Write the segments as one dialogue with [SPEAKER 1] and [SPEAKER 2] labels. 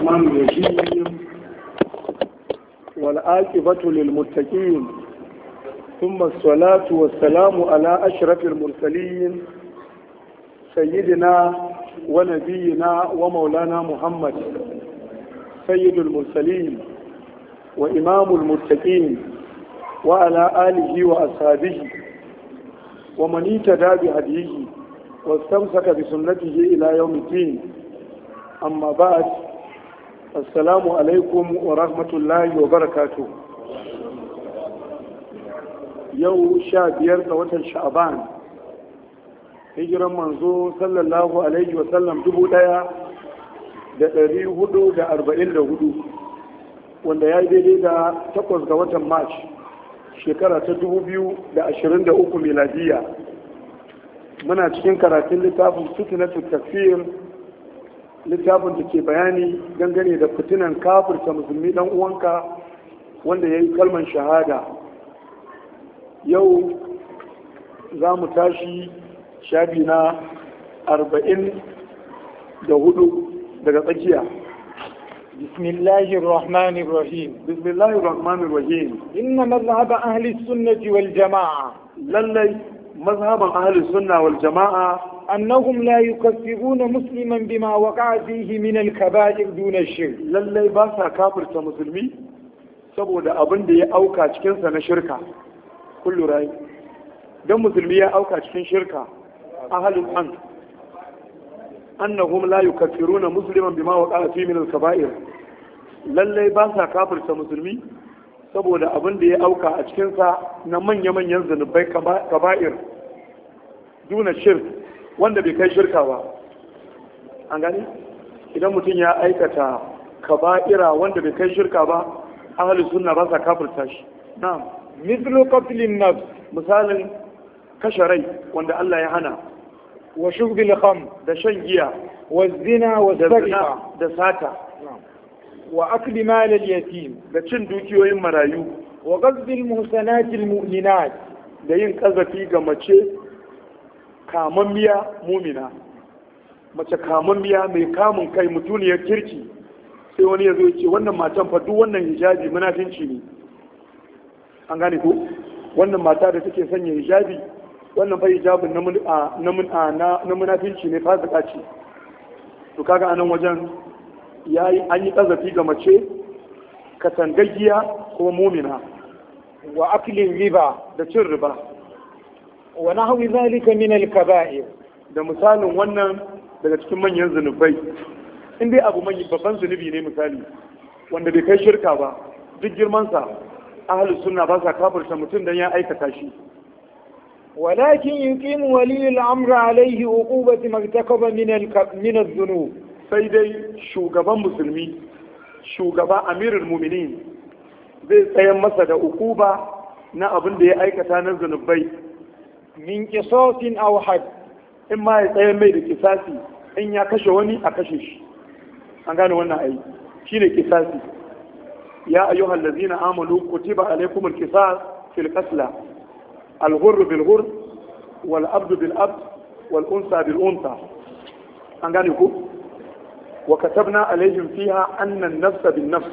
[SPEAKER 1] الرحمن الرحيم والعاقبة للمتقين ثم الصلاة والسلام على أشرف المرسلين سيدنا ونبينا ومولانا محمد سيد المرسلين وإمام المتقين وعلى آله وأصحابه ومن اهتدى بهديه واستمسك بسنته إلى يوم الدين. أما بعد، السلام عليكم ورحمة الله وبركاته. يوم شابير وتن شعبان هجرا منذ صلى الله عليه وسلم da 444 wanda ya yi daidai da 8 ga watan march shekara ta 2023 miladiya. Muna cikin karatun littafin fitnatul takfir, littafin da ke bayani dangane da fitinan kafirta musulmi dan uwanka wanda ya yi kalman shahada. Yau za mu tashi shafi na 44 daga tsakiya.
[SPEAKER 2] بسم الله الرحمن الرحيم.
[SPEAKER 1] بسم الله الرحمن الرحيم.
[SPEAKER 2] إن مذهب أهل السنة والجماعة
[SPEAKER 1] للي مذهب أهل السنة والجماعة
[SPEAKER 2] أنهم لا يكفرون مسلما بما وقع فيه من الكبائر دون الشرك.
[SPEAKER 1] للي باسا كافر كمسلمي saboda abin da ya auka cikinsa na shirka. Kullu rai don musulmi ya auka cikin shirka ahalin annahum la yukaffiruna musliman bima waqa'a fi min al-kaba'ir. Lallai ba sa kafirta musulmi saboda abin da ya auka a cikin sa na manya-manyan zanubai kaba'ir duna shirk, wanda bai kai shirka ba. An gani idan mutum ya aikata kaba'ira wanda bai kai shirka ba, ahlus sunna ba sa kafirta shi. Na'am,
[SPEAKER 2] mithlu qatlin nafs,
[SPEAKER 1] misalin kashe rai wanda Allah ya hana,
[SPEAKER 2] wa shurbil khamr,
[SPEAKER 1] da shan giya,
[SPEAKER 2] wa zina wa sariqa,
[SPEAKER 1] da sata,
[SPEAKER 2] wa akli mal al yatim,
[SPEAKER 1] da cin dukiyoyin marayu,
[SPEAKER 2] wa ghazbil muhsanat al mu'minat,
[SPEAKER 1] da yin kazafi ga mace kamammiya mumina. Mace kamammiya mai kamun kai, mutuniyar kirki, sai wani ya zo ya ce wannan matan fa duk wannan hijabi munafinci ne. An gane ko wannan mata da take sanya hijabi, wannan bai hijabin na munafinci ne, fasika ce. To kaga anan wajen an yi kazafi ga mace katangaggiya ko mumina.
[SPEAKER 2] wa aklin riba,
[SPEAKER 1] da cin riba,
[SPEAKER 2] wa nahwi zalika min al kaba'ir,
[SPEAKER 1] da misalin wannan daga cikin manyan zunubai. In dai abu babban zunubi ne misali wanda bai kai shirka ba, duk girmansa ahlus sunna ba sa kafirta mutum dan ya aikata shi.
[SPEAKER 2] ولكن يقيم ولي الأمر عليه عقوبة ما ارتكب من الذنوب.
[SPEAKER 1] sai dai shugaban musulmi, shugaba amirul muminin, zai tsayan masa da ukuba na abin da ya aikata na zunubai.
[SPEAKER 2] min qisasin aw had,
[SPEAKER 1] in ma ya tsayan mai da kisasi, in ya kashe wani a kashe shi. An gane wannan ai shine kisasi. ya ayyuhal ladzina amanu kutiba alaykumul qisas fil qatl الغر بالغر والعبد بالعبد والأنثى بالأنثى. an gane ku wa katabna alaihim fiha anna an-nafs bin-nafs.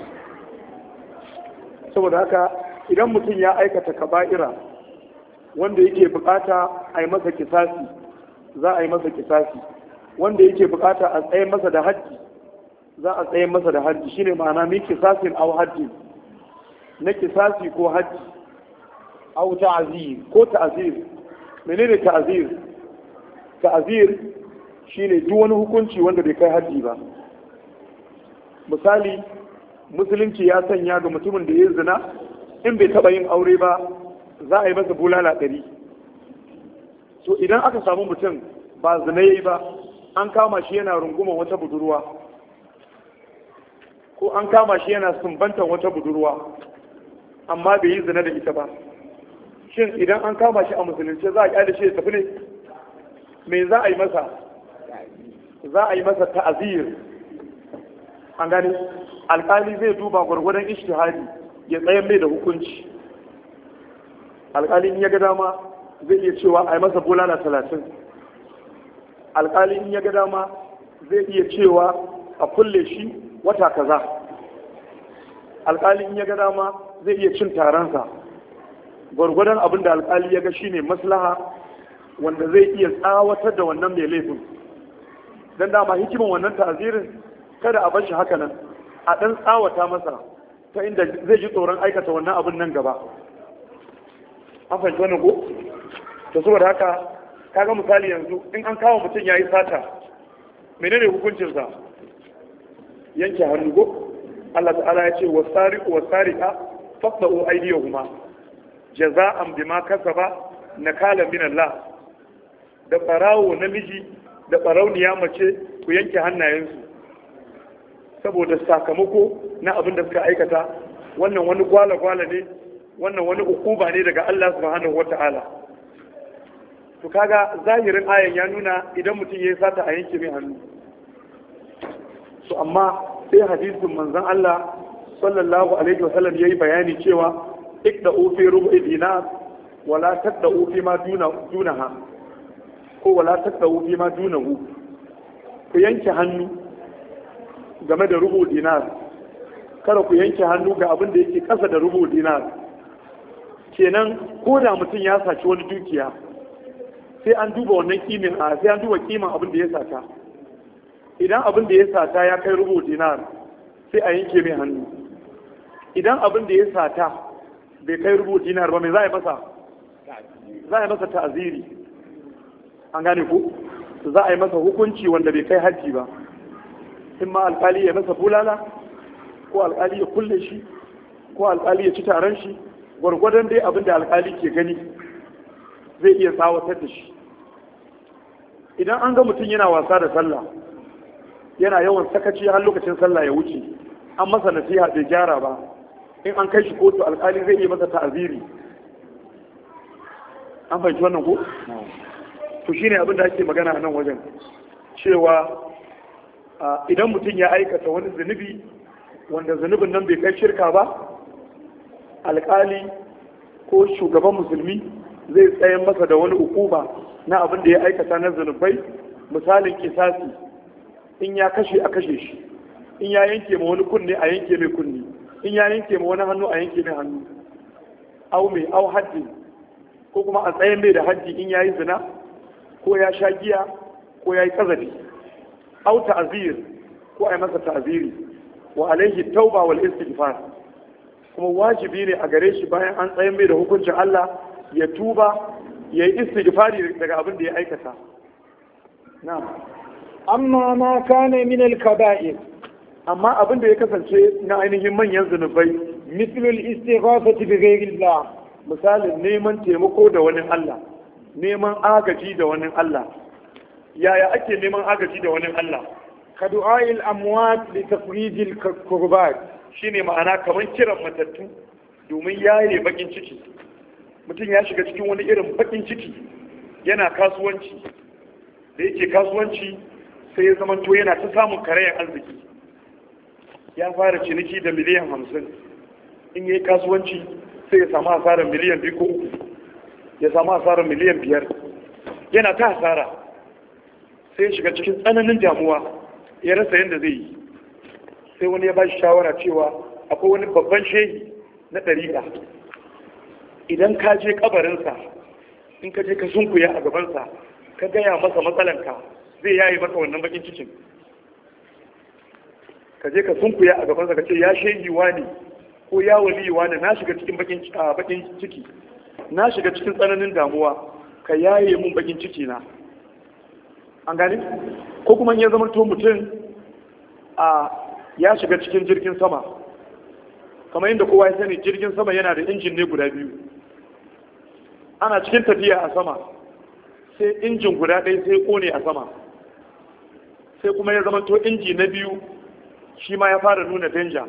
[SPEAKER 1] saboda haka idan mutum ya aikata kaba'ira wanda yake bukata a yi masa kisasi, za a yi masa kisasi. wanda yake bukata a tsaye masa da haddi, za a tsaye masa da haddi. shine ma'ana min kisasin aw haddi, na kisasi ko haddi,
[SPEAKER 2] aw ta'zir,
[SPEAKER 1] ko ta'zir. menene ta'zir? ta'zir shine duk wani hukunci wanda bai kai haddi ba. Misali, musulunci ya sanya ga mutumin da ya zina, in bai taba yin aure ba za a yi masa bulala 100. to idan aka samu mutum ba zina yayi ba, an kama shi yana runguman wata budurwa, ko an kama shi yana sumbantan wata budurwa amma bai yi zina da ita ba, shin idan an kama shi a musulunci za a kyale shi ya tafi ne? me za a yi masa? za a yi masa ta'azir. an gane alkali zai duba gwargwadon ishtihadi ya tsayan mai da hukunci. alkali in ya ga dama zai iya cewa a yi masa bulala 30. alkali in ya ga dama zai iya cewa a kulle shi wata kaza, alƙali in ya ga dama zai iya cin taronsa gwargwadon abin da alƙali ya ga shine maslaha wanda zai iya tsawatar da wannan mai laifin. Don dama hikimin wannan ta'azirin kada a bar shi haka nan, a ɗan tsawata masa ta inda zai ji tsoron aikata wannan abin nan gaba. An fahimci wannan ko? To saboda haka kaga misali yanzu in an kawo mutum ya yi sata, menene hukuncinsa? Yanke hannu ko? Allah ta'ala ya ce wasariqu wasariqa faqta'u aydiyahuma jaza'an bima kasaba nakala min Allah. Da farawo namiji da farauniya mace ku yanke hannayensu saboda sakamako na abin da suka aikata. Wannan wani gwala-gwala ne, wannan wani ukuba ne daga Allah subhanahu wata'ala. To kaga zahirin ayan ya nuna idan mutum ya yi sata a yanke mai hannu. So amma sai hadisin manzon Allah sallallahu alaihi wasallam yayi bayani cewa iqda'u fi rubu'i dinar wala taqda'u fi ma dunaha ko wala taqda'u fi ma dunahu. Ku yanke hannu game da rubu dinar, kada ku yanke hannu ga abin da yake kasa da rubu dinar. Kenan ko da mutum ya saci wani dukiya sai an duba wannan kimin sai an duba kiman abin da ya sata. Idan abin da ya sata ya kai rubu dinar sai a yanke mai hannu. Idan abin da ya sata bai kai rubu dinar ba mai za a yi masa? Za a yi masa ta'aziri. An gane ku? Za a yi masa hukunci wanda bai kai hajji ba. In ma alƙali ya masa bulala, ko alƙali ya kulle shi, ko alƙali ya ci taron shi, gwargwadon dai abin da alƙali ke gani zai iya tsawatar da shi. Idan an ga mutum yana wasa da sallah, yana yawan sakaci har lokacin sallah ya wuce, an masa nasiha bai gyara ba, in an kai shi kotu alƙali zai iya masa ta'aziri. An fahimci wannan ko? To shine abin da ake magana a nan wajen, cewa idan mutum ya aikata wani zunubi wanda zunubin nan bai kai shirka ba, alƙali ko shugaban musulmi zai tsayen masa da wani hukuma na abin da ya aikata na zunubai. Misalin kisasi, in ya kashe a kashe shi, in ya yanke ma wani kunne a yanke mai kunne, in ya yanke ma wani hannu a yanke mai hannu, au haddi, ko kuma a tsayen mai da haddi in ya yi zina, ko ya sha giya, ko ya yi kazafi, au ta'azir, ko a yi masa ta'aziri, wa alaihi tauba wal istighfar. Kuma wajibi ne a gare shi bayan an tsayen mai da hukuncin Allah ya tuba, ya yi istighfari daga abin da ya aikata. Na'am.
[SPEAKER 2] Amma ma kana min al-kaba'ir,
[SPEAKER 1] amma abin da ya kasance na ainihin manyan zunubai,
[SPEAKER 2] mithlul istighafati bi ghayrillah,
[SPEAKER 1] misalin neman taimako da wani Allah, neman agaji da wani Allah. Yaya ake neman agaji da wani Allah?
[SPEAKER 2] ka du'a'il amwat li tafrijil kurbat,
[SPEAKER 1] shine ma'ana kamar kiran matattu domin yaye bakin ciki. Mutum ya shiga cikin wani irin bakin ciki, yana kasuwanci, da yake kasuwanci sai ya zamanto yana ta samun karayan arziki. Ya fara ciniki da miliyan 50, in yi kasuwanci sai ya samu hasarar miliyan 2 ko 3, ya samu hasarar miliyan 5, yana ta hasara. Sai ya shiga cikin tsananin damuwa, ya rasa yadda zai yi. Sai wani ya ba shi shawara cewa akwai wani babban shehi na ɗariƙa, idan ka je kabarinsa, in ka je ka sunkuya a gabansa, ka gaya masa matsalanka, zai yayi masa wannan bakin cikin. Ka je ka sunkuya a gabansa ka ce ya shehi wani ko ya wali wani, na shiga cikin bakin ciki, na shiga cikin tsananin damuwa, ka yaye mun bakin ciki na. An gane? Ko kuma ya zama to mutum ya shiga cikin jirgin sama, kamar yadda kowa ya sani jirgin sama yana da injin ne guda biyu. Ana cikin tafiya a sama sai injin guda ɗaya sai kone a sama, sai kuma ya zama to inji na biyu shi ma ya fara nuna danja.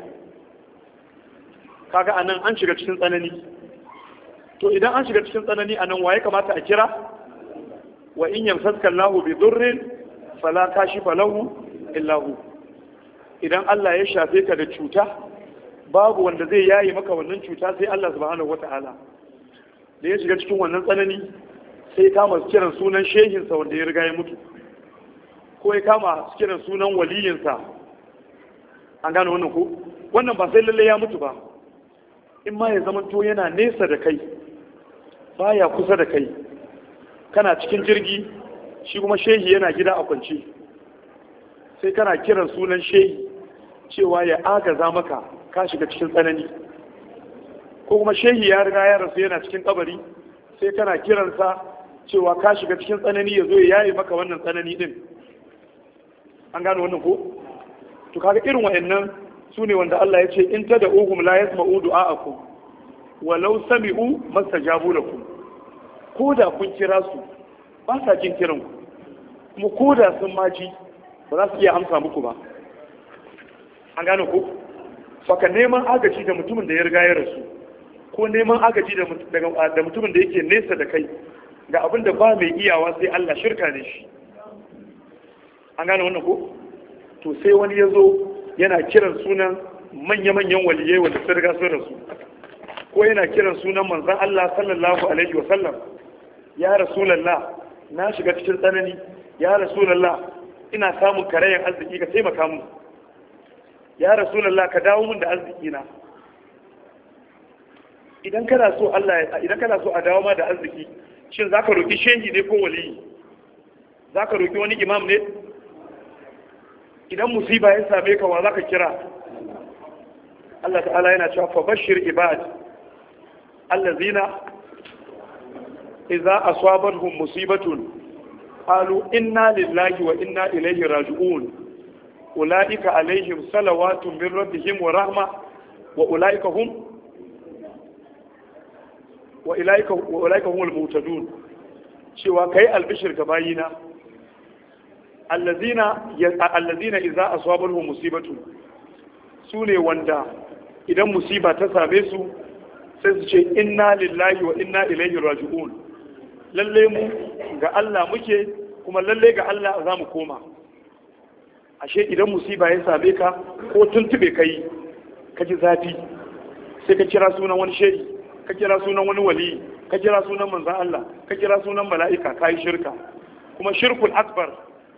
[SPEAKER 1] Kaga anan an shiga cikin tsanani. To idan an shiga cikin tsanani anan waye kamata a kira? Wa in yamsaska Allahu bi durrin fala kashifa lahu illa hu. Idan Allah ya shafe ka da cuta, babu wanda zai yayi maka wannan cuta sai Allah subhanahu wata'ala. Da ya shiga cikin wannan tsanani sai kama kiran sunan shehinsa wanda ya riga ya mutu, ko ya kama kiran sunan waliyinsa, an gane wannan ko wannan ba sai lalle ya mutu ba, in ma ya zamanto yana nesa da kai baya kusa da kai, kana cikin jirgi shi kuma shehi yana gida a kwance, sai kana kiran sunan shehi cewa ya agaza maka ka shiga cikin tsanani, ko kuma shehi ya riga ya rasu yana cikin kabari sai kana kiransa cewa ka shiga cikin tsanani ya zo ya yaye maka wannan tsanani din. An gano wannan ko to kaga irin wayannan su ne wanda Allah ya ce in tad'uhum la yasma'u du'a'akum walau sami'u mastajabu lakum, ko da kun kira su ba sa jin kiran ku, kuma ko da sun maji ba za su iya amsa muku ba. An gano ko saka neman agaji da mutumin da ya riga ya rasu, ko neman agaji da mutumin da yake nesa da kai ga abin da ba mai iyawa sai Allah, shirka ne shi. An gane wannan ko to sai wani ya zo yana kiran sunan manya-manyan waliyai wanda sun riga sun rasu, ko yana kiran sunan manzon Allah sallallahu alaihi wa sallam, ya rasulullah na shiga cikin tsanani, ya rasulullah ina samun karayan arziki ka taimaka mu, ya rasulullah ka dawo mun da arziki na. Idan kana so a dawo ma da arziki, shin zaka roki shehi ne ko waliyi? Zaka roki wani imam ne? Idan musiba ya same ka wa zaka kira? Allah ta'ala yana cewa fa bashir ibad allazina idza asabatuhum musibatun qalu inna lillahi wa inna ilayhi raji'un ulaika alaihim salawatun min rabbihim wa rahma wa ulaika humul muhtadun. cewa kai albishir ga bayina allazina idza asabatuhum musibatu, sune wanda idan musiba ta same su sai su ce inna lillahi wa inna ilaihi raji'un, lalle mu ga Allah muke kuma lalle ga Allah za mu koma. Ashe idan musiba ya same ka ko tuntube kai ka ji zafi sai ka kira sunan wani shehi, ka kira sunan wani wali, ka kira sunan manzan Allah, ka kira sunan mala'ika, ka yi shirka, kuma shirkul akbar.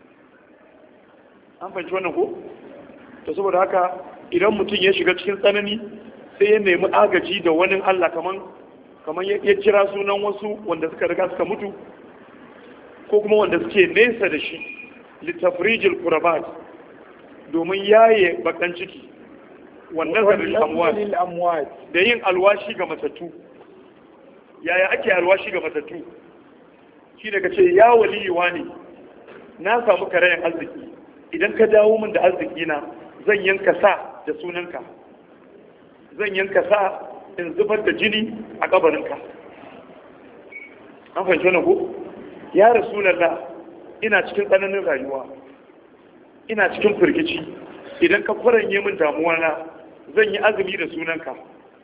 [SPEAKER 1] An fahimci wannan ko? To saboda haka idan mutum ya shiga cikin tsanani sai ya nemi agaji da wani Allah, kaman ya kira sunan wasu wanda suka riga suka mutu, ko kuma wanda suke nesa da shi, litafrijil kurabat, domin yaye bakan ciki, wannan zarin amwat, da yin alwashi ga matattu. Yaya ake alwashi ga matattu? Shi daga ce ya waliyuwa ne, na samu karayen arziki, idan ka dawo min da arziki na zan yanka sa da sunanka, zan yanka sa in zubar da jini a kabarinka. An fahimci wannan ko? Ya Rasulallah, ina cikin tsananin rayuwa, ina cikin firgici, idan ka faranye min damuwa na zan yi azumi da sunanka.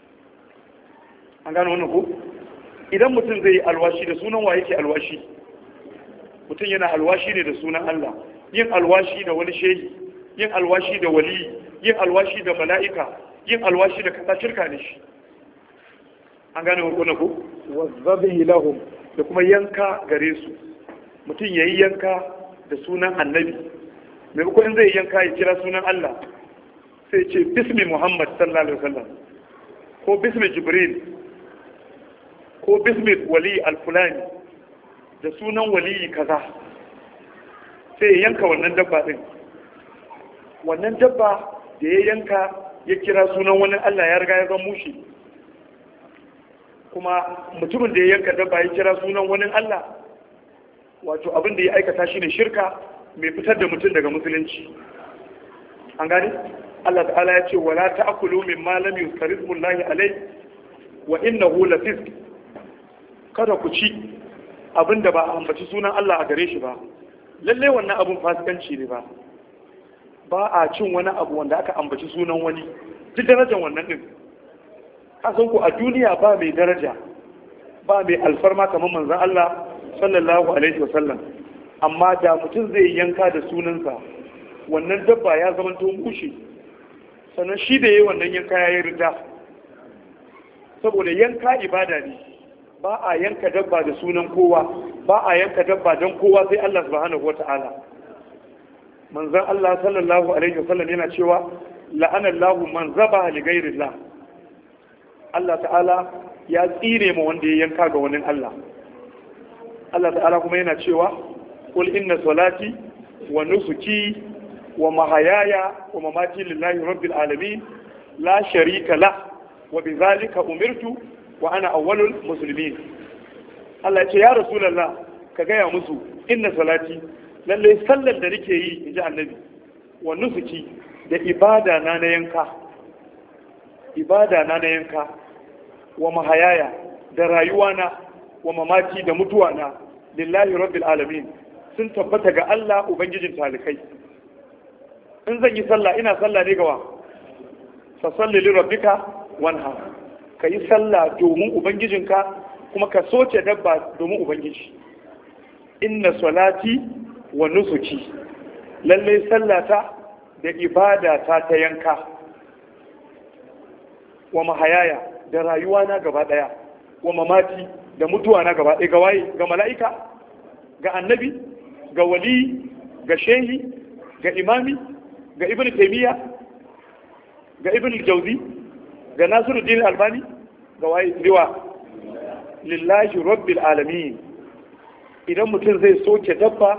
[SPEAKER 1] An gano wannan ko? Idan mutum zai yi alwashi da sunan wa yake alwashi? Mutum yana alwashi ne da sunan Allah. Yin alwashi da wani shehi, yin alwashi da wali, yin alwashi da mala'ika, yin alwashi da kasa shirka ne shi. An gane wannan ko? Wazzabihi lahum, da kuma yanka gare su. Mutum yayi yanka da sunan annabi, maimakon in zai yanka ya kira sunan Allah sai ce bismi Muhammad sallallahu alaihi wasallam, ko bismi Jibril, ko bismi wali al-fulani, da sunan wali kaza, sai ya yanka wannan dabba din. Wannan dabba da ya yanka ya kira sunan wani Allah ya riga ya zama mushi, kuma mutumin da ya yanka dabba ya kira sunan wani Allah, wato abin da ya aikata shi ne shirka mai fitar da mutum daga musulunci. An gani? Allah ta'ala ya ce wala ta'kulu mimma lam yuzkar ismullahi alayhi wa innahu lafisq. Kada ku ci abin da ba a ambaci sunan Allah a gare shi ba, lalle wannan abun fasikanci ne ba. Ba a cin wani abu wanda aka ambaci sunan wani, duk darajar wannan din. Kasan ku a duniya ba mai daraja, ba mai alfarma kamar manzon Allah sallallahu alaihi wasallam, amma da mutum zai yanka da sunansa wannan dabba ya zama to mushe, sannan shi da yayi wannan yanka yayi rida, saboda yanka ibada ne. Ba a yanka dabba da sunan kowa, ba a yanka dabba don kowa sai Allah subhanahu wata'ala. Manzon Allah sallallahu alaihi wasallam yana cewa la'ana Allahu man zaba li ghairillah. Allah ta'ala ya tsire ma wanda ya yanka ga wani Allah. Allah ta'ala kuma yana cewa qul inna salati wa nusuki wa mahayaya wa mamati lillahi rabbil alamin la sharika la wa bizalika umirtu wa ana awwalul muslimin. Allah ya ce ya rasulullah ka gaya musu inna salati lalle sallar da nake yi inji annabi wa nusuki da ibada na yanka wa mahayaya da rayuwana wa mamati da mutuwana lillahi rabbil alamin sun tabbata ga Allah ubangijin talikai. in zan yi sallah ina sallah ne gawa fa salli li rabbika wanha kayi sallah domin ubangijinka kuma ka soke dabba domin ubangiji. inna salati wa nusuki lalle sallata da ibada ta yanka wa mahayaya da rayuwa na gaba daya wa mamati da mutuwa na gaba daya ga waye ga mala'ika ga annabi ga wali ga shehi ga imami ga ibn taymiya ga ibn jawzi ga nasiruddin albani ga waye riwa lillahi rabbil alamin. idan mutum zai soke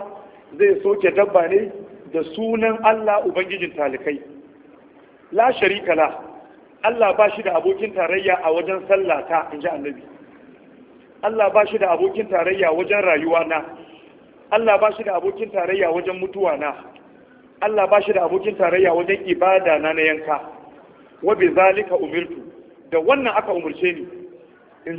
[SPEAKER 1] dabba ne da sunan Allah ubangijin talikai. la sharika la Allah ba shi da abokin tarayya a wajen sallata in ji annabi. Allah ba shi da abokin tarayya wajen rayuwa na. Allah ba shi da abokin tarayya wajen mutuwa na. Allah ba shi da abokin tarayya wajen ibada na yanka. wa bi zalika umirtu da wannan aka umurce ni in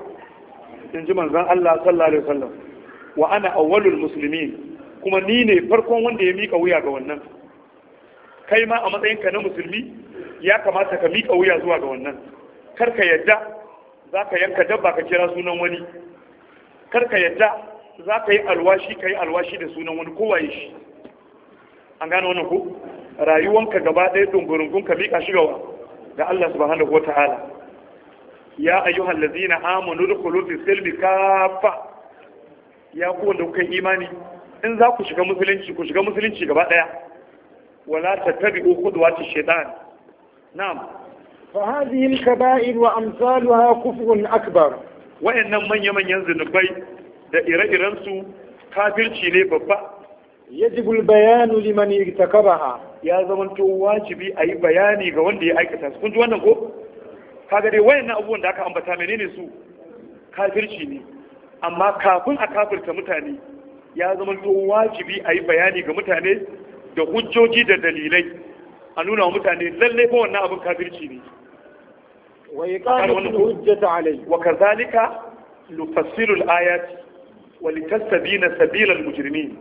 [SPEAKER 1] ji manzon Allah sallallahu alaihi wasallam wa ana awwalul muslimin kuma ni ne farkon wanda ya mika wuya ga wannan. kai ma a matsayinka na musulmi ya kamata ka mika wuya zuwa ga wannan. kar ka yadda za ka yanka dabba ka kira sunan wani. kar ka yadda za ka yi alwashi da sunan wani kowaye shi. an gane wannan ko rayuwanka gaba ɗaya dungurungun ka mika shi ga Allah subhanahu wa ta'ala. ya ayyuhal ladzina amanu dukhulu fi silmi kafa. ya ku wanda kuka imani in za ku shiga musulunci gaba ɗaya. wala tattabi'u khudwati shaytan. na'am
[SPEAKER 2] fa hadhihi al-kaba'ir wa amsaluha kufrun akbar.
[SPEAKER 1] wayannan manyan zunubai da ire-iren su kafirci ne babba.
[SPEAKER 2] yajibu al-bayan liman irtakabaha.
[SPEAKER 1] ya zamanto wajibi a yi bayani ga wanda ya aikata su. kun ji wannan ko kaga dai wayannan abubuwan da aka ambata menene su kafirci ne. amma kafin a kafirta mutane ya zamanto wajibi a yi bayani ga mutane da hujjoji da dalilai a nuna wa mutane lalle fa wannan abin kafirci ne.
[SPEAKER 2] wa iqamatu hujjati alayhi
[SPEAKER 1] wa kadhalika nufassilu al-ayati wa litastabina sabila al-mujrimin.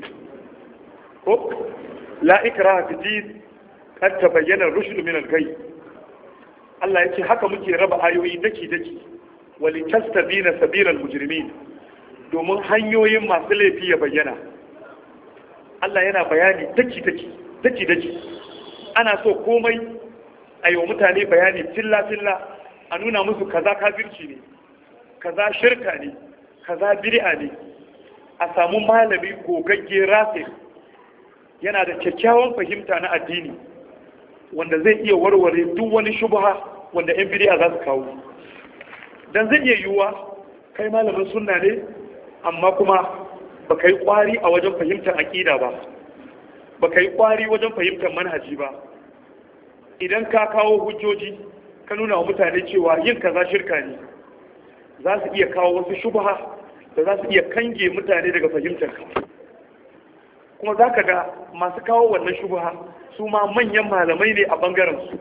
[SPEAKER 1] ko la ikraha fi din qad tabayyana ar-rushd min al-ghayy. Allah yace haka muke raba ayoyi daki wa litastabina sabila al-mujrimin domin hanyoyin masu laifi ya bayyana. Allah yana bayani daki ana so komai a yi wa mutane bayani filla a nuna musu kaza kafirci ne, kaza shirka ne, kaza bid'a ne. a samu malami gogagge rafi yana da kyakkyawan fahimta na addini wanda zai iya warware duk wani shubha wanda yan bid'a za su kawo. dan zai iya yiwuwa kai malamin sunna ne amma kuma baka yi kwari a wajen fahimtar aqida ba, baka yi kwari wajen fahimtar manhaji ba. idan ka kawo hujjoji ka nuna wa mutane cewa yin kaza shirka ne, za su iya kawo wasu shubha da za su iya kange mutane daga fahimtar ka. kuma za ka ga masu kawo wannan shubha su ma manyan malamai ne a bangaren su,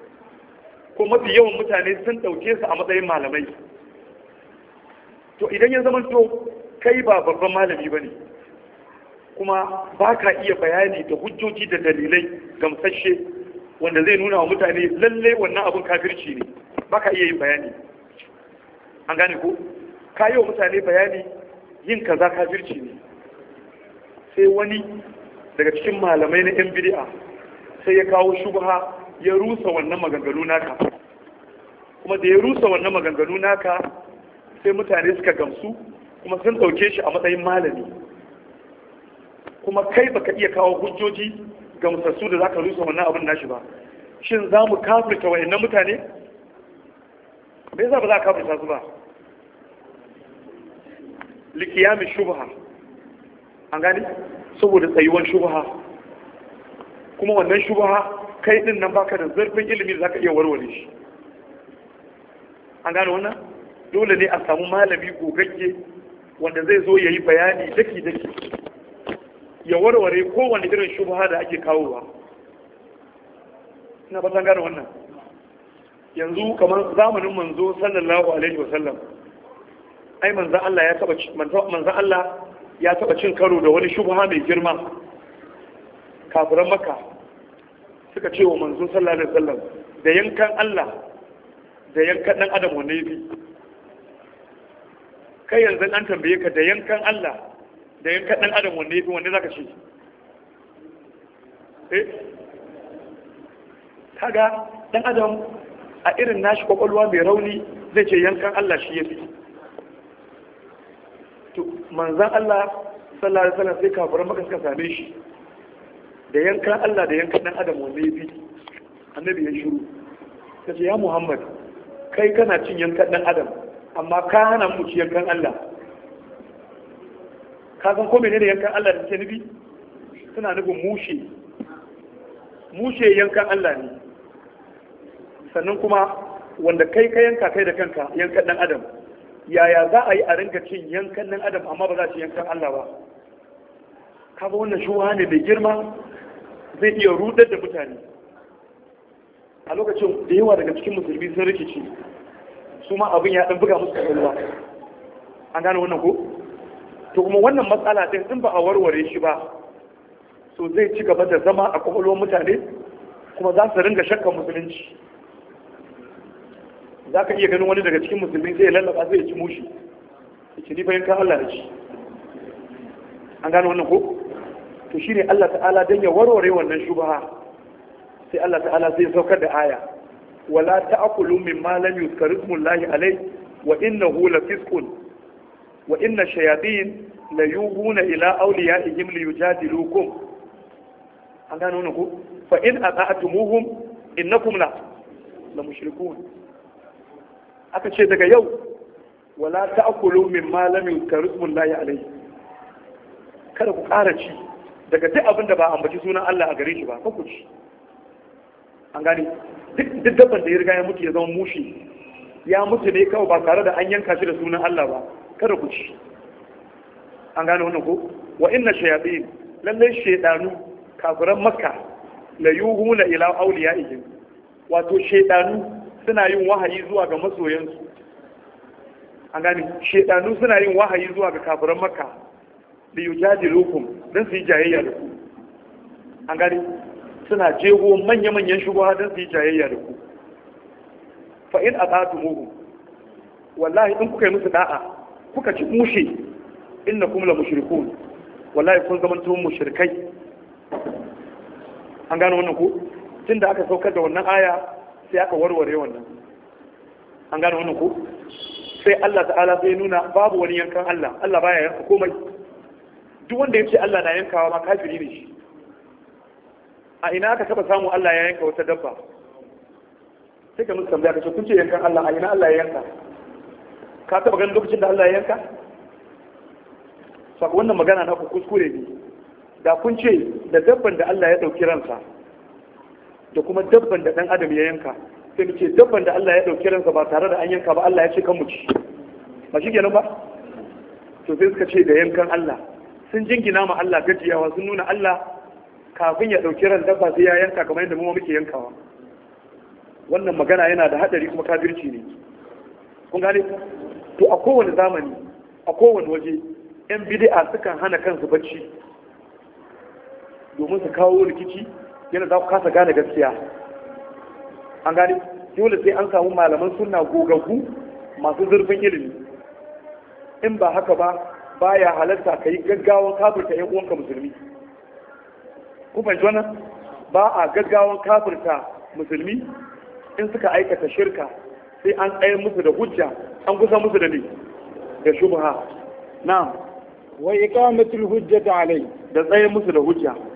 [SPEAKER 1] ko mafi yawan mutane sun ɗauke su a matsayin malamai. to idan ya zama to kai ba babban malami ba ne, kuma ba ka iya bayani da hujjoji da dalilai gamsashe wanda zai nuna wa mutane lalle wannan abin kafirci ne, ba ka iya yin bayani. an gane ko ka yi wa mutane bayani yin kaza kafirci ne, sai wani daga cikin malamai na yan bid'a sai ya kawo shubha ya rusa wannan maganganu naka. kuma da ya rusa wannan maganganu naka sai mutane suka gamsu kuma sun ɗauke shi a matsayin malami. kuma kai baka iya kawo hujjoji gamsassu da zaka rusa wannan abin nashi ba, shin za mu kafirta wa'annan mutane? Me yasa ba za a kafirta su ba? Likiyami shubha, an gani? Saboda tsayuwan shubha, kuma wannan shubha kai din nan baka da zurfin ilimi da zaka iya warware shi. An gane wannan? Dole ne a samu malami gogagge wanda zai zo ya yi bayani daki-daki, ya warware kowane irin shubha da ake kawowa. Ina ba gane wannan. Yanzu kamar zamanin manzo sallallahu alaihi wasallam, ai manzan Allah ya taba cin karo da wani shubha mai girma. Kafiran Makka suka ce wa manzo sallallahu alaihi wasallam, da yankan Allah da yankan dan adam wanne yafi? Kai yanzu an tambaye ka da yankan Allah da yankan dan adam wanne yafi, wanne zaka ce? Kaga dan adam a irin nashi kwakwalwa mai rauni zai ce yankan Allah shi yafi. To manzan Allah sallallahu alaihi wasallam sai kafiran Makka suka same shi, da yankan Allah da yankan dan adam wanne yafi? Annabi ya shiru. Kace ya Muhammad, kai kana cin yankan dan adam amma ka hana mu ci yankan Allah. Ka san ko menene yankan Allah da ke nufi? Suna nufin mushe. Mushe yankan Allah ne. Sannan kuma wanda kai ka yanka kai da kanka yankan dan adam. Yaya za a yi a ringa cin yankan dan adam amma ba za ci yankan Allah ba? Kaga wannan shuha ne mai girma, zai iya rudar da mutane. A lokacin da yawa daga cikin musulmi sun rikici, su ma abin ya dan buga musu kwakwalwa. An gane wannan ko? To kuma wannan matsala din in ba a warware shi ba, so zai ci gaba da zama a kwakwalwar mutane, kuma za su ringa shakkan musulunci. Za ka iya ganin wani daga cikin musulmi zai lallaba zai ci mushi, ci ni bayan kan Allah da ci. An gane wannan ko? To shine Allah ta'ala dan ya warware wannan shubha, sai Allah ta'ala zai saukar da aya, wala ta'kulu mimma lam yuzkar ismullahi alayhi wa innahu lafisqun wa inna shayatin la yuhuna ila awliyaihim liyujadilukum. An gane wannan ko? Fa in ata'tumuhum innakum la mushrikun. Aka ce daga yau wala ta'kulu mimma lam yuzkar ismullahi alayhi, kada ku ƙara ci daga duk abin da ba ambaci sunan Allah a gare shi ba, ko ku ci. An gane duk dabban da ya riga ya mutu ya zama mushi, ya mutu ne kawai ba tare da an yanka shi da sunan Allah ba, kada ku ci. An gane wannan ko? Wa inna shayatin, lallai shaydanu kafiran Makka la yuhuna ila awliyaihim, wato shaydanu suna yin wahayi zuwa ga masoyansu. An gane shaydanu suna yin wahayi zuwa ga kafiran Makka li yujadilukum, dan su yi jayayya da ku. An gane suna jego manya-manyan shubha don su yi jayayya da ku. Fa in ata'tumuhu, wallahi in kuka yi musu da'a kuka ci mushe, innakum la mushrikun, wallahi kun zama tuhum mushrikai. An gano wannan ko? Tunda aka saukar da wannan aya sai aka warware wannan. An gano wannan ko? Sai Allah ta'ala sai nuna babu wani yankan Allah, Allah baya yanka komai. Duk wanda ya ce Allah na yankawa ma kafiri ne shi. A ina aka taba samu Allah ya yanka wata dabba? Sai ka musu tambaya ka ce kun ce yankan Allah, a ina Allah ya yanka? Ka taba ganin lokacin da Allah ya yanka? Saka wannan magana na ku kuskure ne. Da kun ce da dabban da Allah ya dauki ransa da kuma dabban da dan adam ya yanka, sai mu ce dabban da Allah ya dauki ransa ba tare da an yanka ba, Allah ya ce kan mu ci. Ba shi kenan ba? To sai suka ce da yankan Allah. Sun jingina ma Allah gajiyawa, sun nuna Allah kafin ya ɗauki ran dabba sai ya yanka kamar yadda mu muke yankawa. Wannan magana yana da haɗari kuma kafirci ne. Kun gane? To a kowane zamani, a kowane waje, ‘yan bid'a sukan hana kansu bacci domin su kawo rikici yana za ku kasa gane gaskiya. An gane? Dole sai an samu malaman sunna gogaggu masu zurfin ilimi. In ba haka ba, baya halarta ka yi gaggawan kafirta ‘yan uwanka musulmi. Ku fahimci wannan? Ba a gaggawan kafirta musulmi in suka aikata shirka, sai an tsaye musu da hujja, an kusa musu da ne da shubha. Na'am.
[SPEAKER 2] wa iqamatul hujjati alai,
[SPEAKER 1] da tsaye musu da hujja.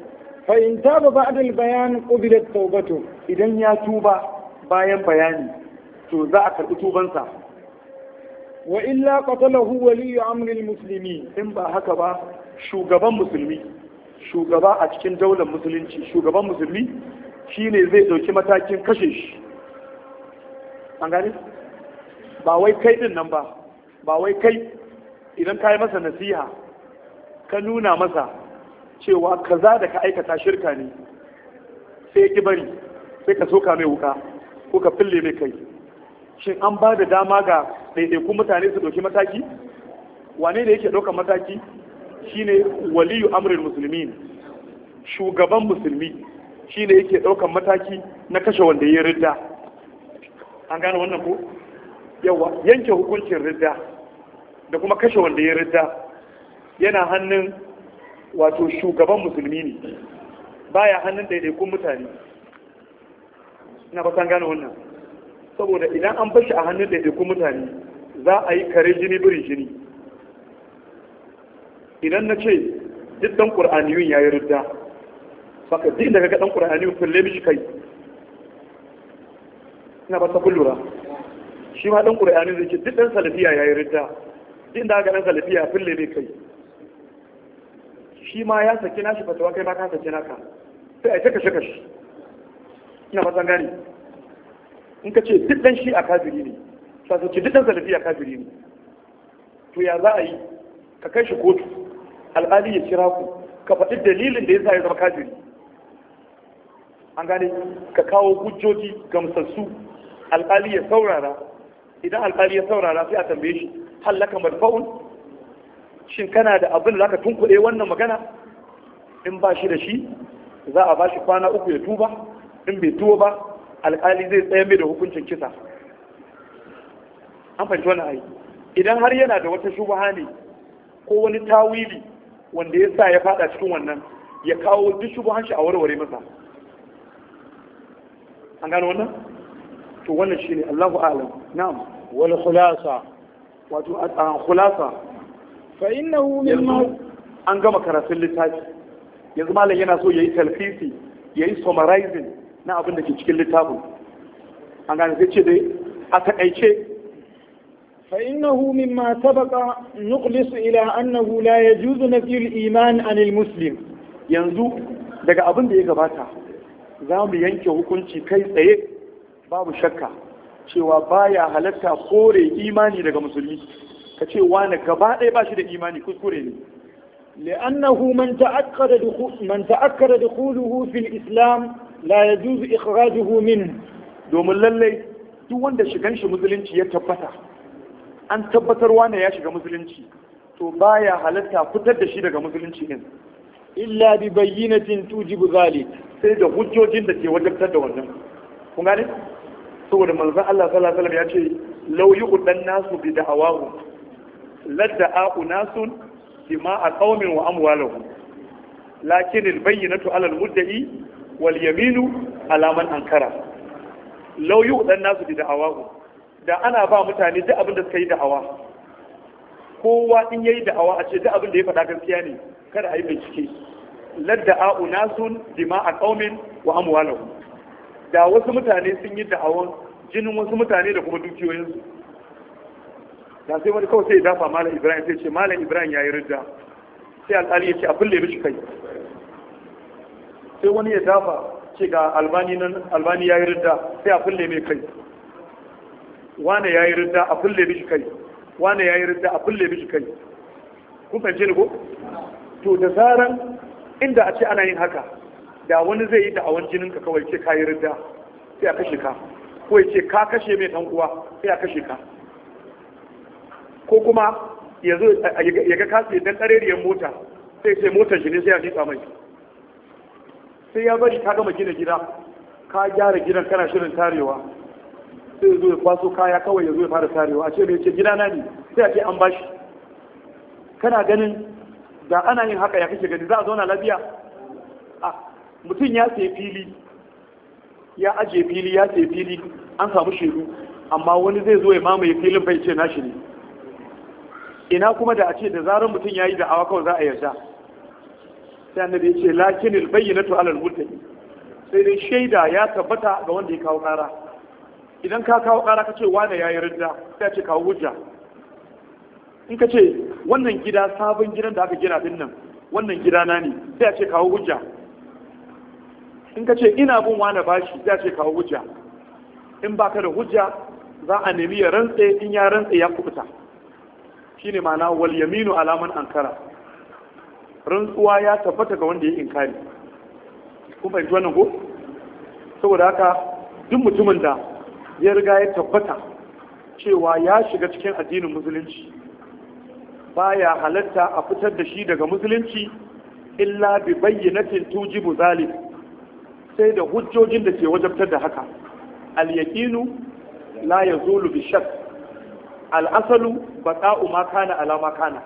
[SPEAKER 2] fa in taba ba'da al-bayan qubilat tawbatu,
[SPEAKER 1] idan ya tuba bayan bayani to za a karɓi tubansa.
[SPEAKER 2] wa illa qatalahu waliyu amri al-muslimin,
[SPEAKER 1] in ba haka ba shugaban musulmi, shugaba a cikin daular musulunci, shugaban musulmi shine zai dauki matakin kashe shi. An gane ba wai kai din nan ba, ba wai kai idan ka yi masa nasiha ka nuna masa cewa kaza da ka aikata shirka ne sai ki bari sai ka soka mai wuka ko ka fille mai kai. Shin an ba da dama ga ɗaiɗaikun mutane su ɗauki mataki? Wane da yake ɗaukar mataki? Shine waliyu amrin musulmin, shugaban musulmi shine yake ɗaukar mataki na kashe wanda ya ridda. An gane wannan ko? Yawa yanke hukuncin ridda da kuma kashe wanda ya ridda yana hannun wato shugaban musulmi ne, baya hannun ɗaiɗaikun mutane. Ina ba san gane wannan, saboda idan an bashi a hannun ɗaiɗaikun mutane za a yi kare jini biri jini. Idan na ce duk ɗan ƙur'aniyun ya yi ridda, saka duk inda ga ɗan ƙur'aniyun kulle mishi kai. Ina ba ta kullura, shi ma ɗan ƙur'aniyun zai ce duk ɗan salafiya ya yi ridda, duk inda ga ɗan salafiya kulle mai kai. Shi ma ya saki nashi fatawa, kai ma ka saki naka, sai a ta kashe kashe. Ina ba san gane, in ka ce duk ɗan shi a kafiri ne, sa su ce duk ɗan salafiya kafiri ne, to ya za a yi? Ka kai shi kotu, alƙali ya kira ku, ka faɗi dalilin da ya sa ya zama kafiri. An gane, ka kawo hujjoji gamsassu, alƙali ya saurara. Idan alƙali ya saurara sai a tambaye shi, hallaka marfa'un, shin kana da abin da zaka tunkuɗe wannan magana? In ba shi da shi za a ba shi kwana 3 ya tuba, in bai tuba ba alƙali zai tsaye mai da hukuncin kisa. An fahimci wannan ayi. Idan har yana da wata shubha ne ko wani tawili wanda ya sa ya fada cikin wannan, ya kawo duk shubhan shi a warware masa. An gano wannan? To wannan shine Allahu a'lam. Na'am.
[SPEAKER 2] wal khulasa,
[SPEAKER 1] Wato a khulasa
[SPEAKER 2] fa innahu mimma,
[SPEAKER 1] an gama karatun littafi, yanzu malam yana so yayi talfisi, yayi summarizing na abin da ke cikin littafin. An gane, sai ce dai a takaice
[SPEAKER 2] فإنه مما سبق نخلص إلى أنه لا يجوز نفي الإيمان عن المسلم.
[SPEAKER 1] yanzu daga abin da ya gabata za mu yanke hukunci kai tsaye babu shakka cewa baya halatta kore imani daga musulmi. Ka ce wani gaba ɗaya ba shi da imani, kuskure ne.
[SPEAKER 2] لأنه من تأكد دخوله في الإسلام لا يجوز إخراجه منه.
[SPEAKER 1] domin lallai duk wanda shigan shi musulunci ya tabbata, an tabbatar wane ya shiga musulunci, to baya halatta fitar da shi daga musulunci din
[SPEAKER 2] illa bi bayyinatin tujibu zalik,
[SPEAKER 1] sai da hujjojin da ke wajabtar da wannan. Kun gane? Saboda manzon Allah sallallahu alaihi wasallam ya ce law yuqdan nasu bi da'awahu ladda'a nasun dima'a qaumin wa amwalahum lakin al-bayyinatu 'ala al-mudda'i wal yaminu 'ala man ankara. Law yuqdan nasu bi da'awahu, da ana ba mutane duk abin da suka yi da'awa, kowa in yayi da'awa a ce duk abin da ya faɗa gaskiya ne, kada a yi bincike. Ladda'a unasun dima'a qaumin wa amwalahum, da wasu mutane sun yi da'awan jinin wasu mutane da kuma dukiyoyinsu, da sai wani kawai sai ya dafa malam Ibrahim, sai ce malam Ibrahim yayi ridda, sai alƙali ya ce a fulle mishi kai. Sai wani ya dafa ce ga albani nan, albani yayi ridda, sai a fulle mai kai. Wane yayi ridda, a fulle mishi kai. Wane yayi ridda, a fulle mishi kai. Kun fahimce ni ko? To da zaran inda a ce ana yin haka, da wani zai yi da'awan jininka kawai ce ka yi ridda, sai a kashe ka, ko ya ce ka kashe mai ɗan uwa, sai a kashe ka. Ko kuma ya zo ya ga kasi dan ɗareriyar mota, sai sai motar shi ne sai a jika mai. Sai ya bari ka gama gina gida, ka gyara gidan kana shirin tarewa, sai zo ya kwaso kaya kawai ya zo ya fara tarewa, a ce mai ce gidana ne, sai a ce an bashi. Kana ganin da ana yin haka ya kake gani za a zauna lafiya? A mutum ya sai fili, ya ajiye fili, ya sai fili, an samu shaidu, amma wani zai zo ya mamaye filin bai ce nashi ne. Ina kuma da a ce da zarar mutum ya yi da'awa kawai za a yarda. sai annabi ya ce lakinil bayyinatu alal muttaqi, sai dai shaida ya tabbata ga wanda ya kawo ƙara. Idan ka kawo ƙara ka ce wane ya yi ridda, sai ce kawo hujja. In ka ce wannan gida sabon gidan da aka gina din nan wannan gida na ne, sai ce kawo hujja. In ka ce ina bin wane bashi, sai ce kawo hujja. In baka da hujja za a nemi ya rantse, in ya rantse ya kubuta. Shine ma'ana wal yaminu alaman ankara, rantsuwa ya tabbata ga wanda ya inkari. Kun fahimci wannan ko? Saboda haka duk mutumin da ya riga ya tabbata cewa ya shiga cikin addinin musulunci baya halatta a fitar da shi daga musulunci illa bi bayyinatin tujibu zalik, sai da hujjojin da ke wajabtar da haka. Al yaqinu la yazulu bi shakk, al asalu baqa'u ma kana ala ma kana.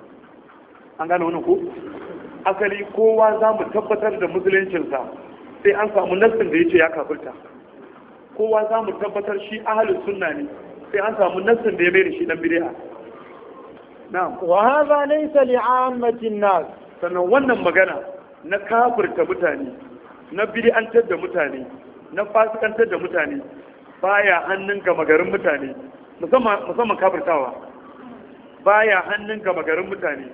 [SPEAKER 1] An gane wannan ko? Asali kowa za mu tabbatar da musuluncinsa sai an samu nassin da yace ya kafirta. Kowa za mu tabbatar shi ahlus sunna ne sai an samu nassin da ya mai da shi dan bid'a. Na'am.
[SPEAKER 2] Wa hadha laysa li'ammatin nas.
[SPEAKER 1] Sannan wannan magana na kafirta mutane, na bid'antar da mutane, na fasikantar da mutane baya hannun gama garin mutane, musamman kafirtawa baya hannun gama garin mutane.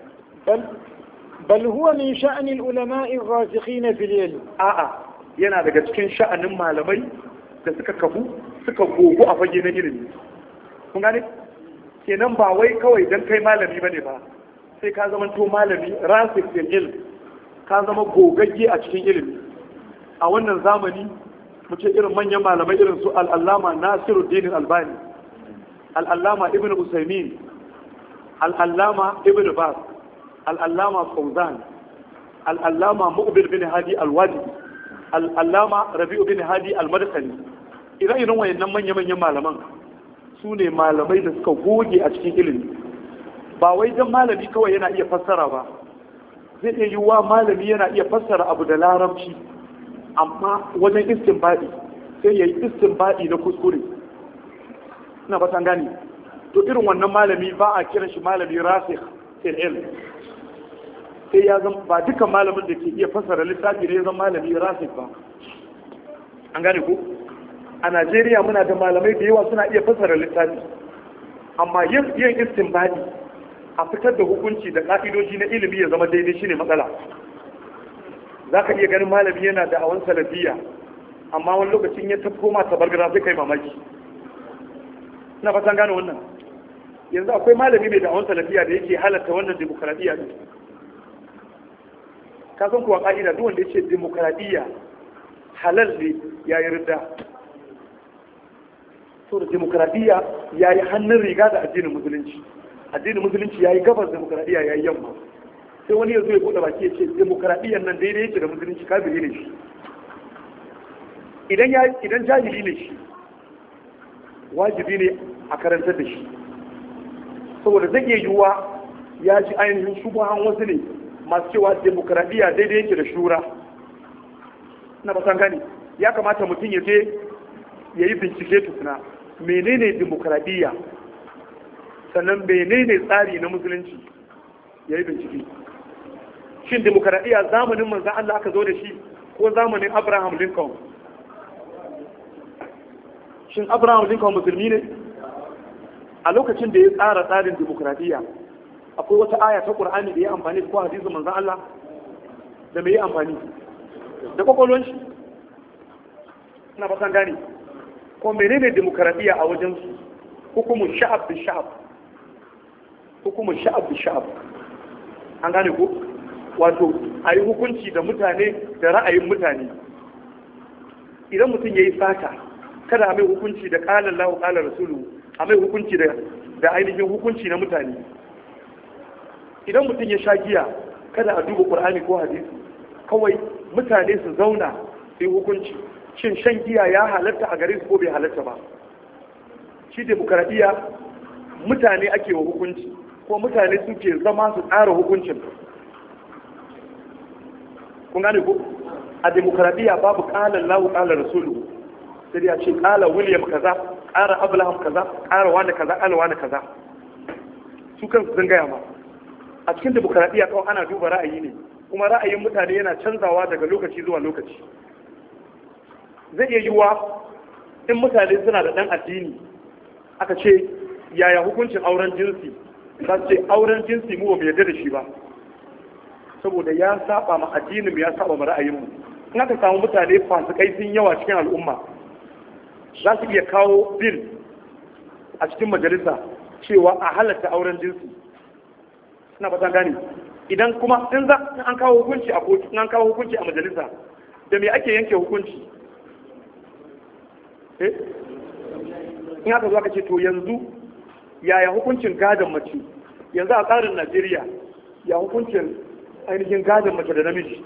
[SPEAKER 2] Bal huwa min sha'anil ulama'i ar-rasikhin fil ilm.
[SPEAKER 1] A'a, yana daga cikin sha'anin malamai da suka kafu suka gogo a fage na ilimi. Kun gane? Kenan ba wai kawai dan kai malami bane ba, sai ka zama to malami rasik fil ilm, ka zama gogagge a cikin ilimi. A wannan zamani mu ce irin manyan malamai irin su al-Allama Nasiruddin Albani, al-Allama Ibn Usaymin, al-Allama Ibn Baz, al-Allama Fawzan, al-Allama Muqbil bin Hadi al-Wadi, al-Allama Rabi'u bin Hadi al-Madkhali. Irin wayannan manya-manyan malaman su ne malamai da suka goge a cikin ilimi. Ba wai dan malami kawai yana iya fassara ba, zai iya yiwuwa malami yana iya fassara abu da larabci, amma wajen istinbadi sai ya yi istinbadi na kuskure. Ina ba san gani. To irin wannan malami ba a kiran shi malami rasikh fil ilm. Sai ya zama ba dukkan malamin da ke iya fassara littafi ne ya zama malami rasikh ba. An gane ku? A Najeriya muna da malamai da yawa suna iya fassara littafi, amma yin istinbadi a fitar da hukunci da ka'idoji na ilimi ya zama daidai shine matsala. Za ka iya ganin malami yana da awon salafiya, amma wani lokacin ya tafko ma tabargara zai kai mamaki. Ina fatan gane wannan. Yanzu akwai malami mai da awon salafiya da yake halatta wannan demokradiyya ne. Ka san kuwa ka'ida duk wanda yake demokradiyya halal ne ya yi ridda. So da demokradiyya ya yi hannun riga da addinin musulunci. Addinin musulunci ya yi gabas, demokradiyya ya yi yamma. Sai wani ya zo ya buɗe baki ya ce demokradiyyar nan daidai yake da musulunci, kafiri ne shi. Idan jahili ne shi, wajibi ne a karantar da shi. Saboda zai iya yiwuwa ya ji ainihin shubuhan wasu ne masu cewa demokradiyya daidai yake da shura. Na basan gani, ya kamata mutum ya je ya yi bincike tukuna menene demokradiyya, sannan menene tsari na musulunci, ya yi bincike. Shin demokradiyya zamanin manzan Allah aka zo da shi ko zamanin Abraham Lincoln? Shin Abraham Lincoln musulmi ne? A lokacin da ya tsara tsarin demokradiyya akwai wata aya ta Qur'ani da ya amfani ko hadisin manzan Allah da mai amfani da kwakwalwan shi? Ina ba san gane. Ko menene demokradiyya a wajen su? Hukumun sha'ab bi sha'ab. Hukumun sha'ab bi sha'ab. An gane ko? Wato a yi hukunci da mutane da ra'ayin mutane. Idan mutum ya yi sata, kada a mai hukunci da ƙalar lahu ƙalar rasulu, a mai hukunci da ainihin hukunci na mutane. Idan mutum ya sha giya, kada a duba ƙur'ani ko hadisi, kawai mutane su zauna su yi hukunci. Shin shan giya ya halatta a gare su ko bai halatta ba? Shi demokaradiyya mutane ake wa hukunci, ko mutane suke zama su tsara hukuncin. Kun gane ko? A demokradiyya babu ƙalar lahu ƙalar rasulu, sai ya ce ƙala William kaza, ƙara Abraham kaza, ƙara wani kaza, ƙala wani kaza. Su kansu sun gaya ma. A cikin demokradiyya kawai ana duba ra'ayi ne. kuma ra'ayin mutane yana canzawa daga lokaci zuwa lokaci. Zai iya yiwuwa in mutane suna da ɗan addini aka ce yaya hukuncin auren jinsi, za su ce auren jinsi mu ba mu yarda da shi ba saboda ya saba ma addinin ya saba ma ra'ayinmu. In aka samu mutane fasikai sun yawa cikin al'umma za su iya kawo bil a cikin majalisa cewa a halatta auren jinsi. Suna fatan gane idan kuma in za an kawo hukunci a kotu, in an kawo hukunci a majalisa, da me ake yanke hukunci? In aka zo aka ce to yanzu yaya hukuncin gadon mace, yanzu a tsarin Najeriya ya hukuncin ainihin gadon mace da namiji?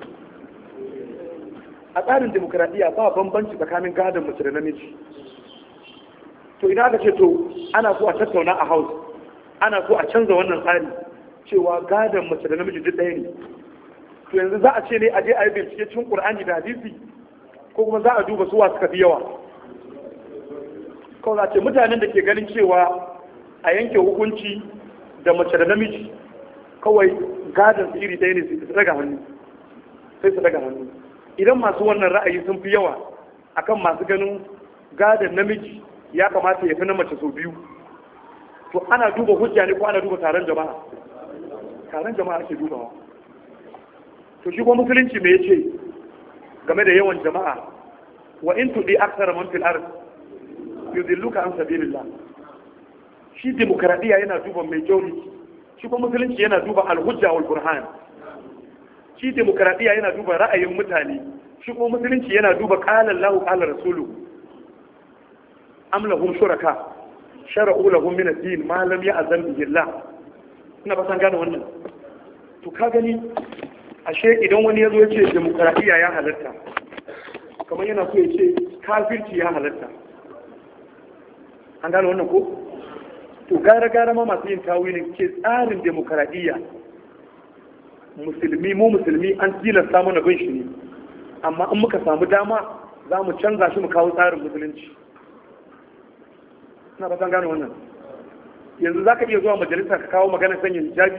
[SPEAKER 1] A tsarin demokradiyya ba bambanci tsakanin gadon mace da namiji. To idan aka ce to ana so a tattauna a house, ana so a canza wannan tsari cewa gadon mace da namiji duk ɗaya ne, to yanzu za a ce ne a je a yi bincike cikin Qur'ani da hadisi ko kuma za a duba suwa suka fi yawa? Kawai za a ce mutanen da ke ganin cewa a yanke hukunci da mace da namiji kawai gadon su iri ɗaya ne su daga hannu, sai su daga hannu. Idan masu wannan ra'ayi sun fi yawa akan masu ganin gadon namiji ya kamata ya fi na mace sau biyu, to ana duba hujja ne ko ana duba taron jama'a? Taron jama'a ake dubawa. To shi kuma musulunci me yace game da yawan jama'a? Wa in tudi aksara man fil ard yudilluka an sabilillah. Shi demokradiya yana duba majority, shi kuma musulunci yana duba al-hujja wal burhan. Shi demokradiya yana duba ra'ayin mutane, shi kuma musulunci yana duba qala Allahu qala rasuluhu. Am lahum shuraka shara'u lahum min ad-din ma lam ya'zan bihi Allah. Ina ba san gane wannan. To ka gani ashe idan wani yazo ya ce demokradiya ya halatta, kamar yana so ya ce kafirci ya halatta. An gane wannan ko? To gara ma masu yin tawilin ke tsarin demokradiya musulmi an tilasta mana bin shi ne, amma in muka samu dama za mu canza shi mu kawo tsarin musulunci. Ina ba san gane wannan. Yanzu za ka iya zuwa majalisa ka kawo maganar sanya hijabi,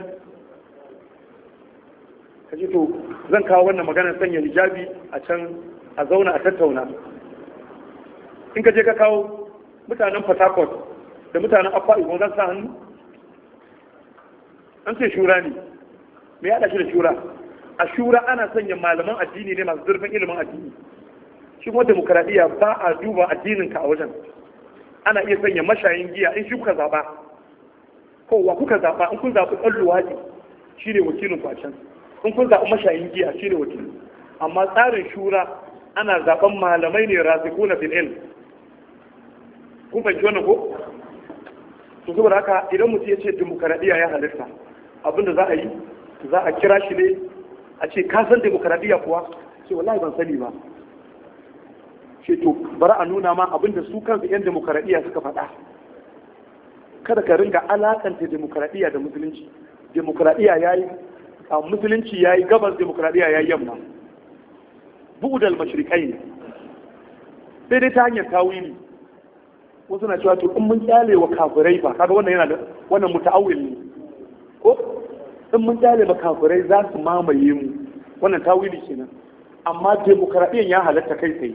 [SPEAKER 1] ka ce to zan kawo wannan maganar sanya hijabi a can a zauna a tattauna. In ka je ka kawo mutanen Port Harcourt da mutanen Akwa Ibom za su sa hannu? An ce shura ne, me ya haɗa shi da shura? A shura ana sanya malaman addini ne masu zurfin ilimin addini. Shi kuma demokaradiyya ba a duba addininka a wajen. Ana iya sanya mashayin giya in shi kuka zaɓa. Kowa kuka zaɓa, in kun zaɓi ɗan luwaɗi shi ne wakilin kwacen, in kun zaɓi mashayin giya shi ne wakilin. Amma tsarin shura ana zaɓen malamai ne rasikuna fil ilm. Kun fahimci wannan ko? To saboda haka idan mutum ya ce demokaradiyya ya halitta, abinda za a yi za a kira shi ne a ce ka san demokaradiyya kuwa? Ce wallahi ban sani ba. Ce to bari a nuna ma abinda su kansu yan demokaradiyya suka faɗa. Kada ka ringa alakanta demokaradiyya da musulunci. Demokaradiyya yayi a musulunci yayi gabas, demokaradiyya yayi yamma. Bu'dal mashriqain. Sai dai ta hanyar tawili. Wasu na cewa to in mun kyale wa kafirai ba, kaga wannan yana da wannan muta'awwil ne. Ko in mun kyale wa kafirai za su mamaye mu. Wannan tawili kenan. Amma demokaradiyyan ya halatta kai tsaye.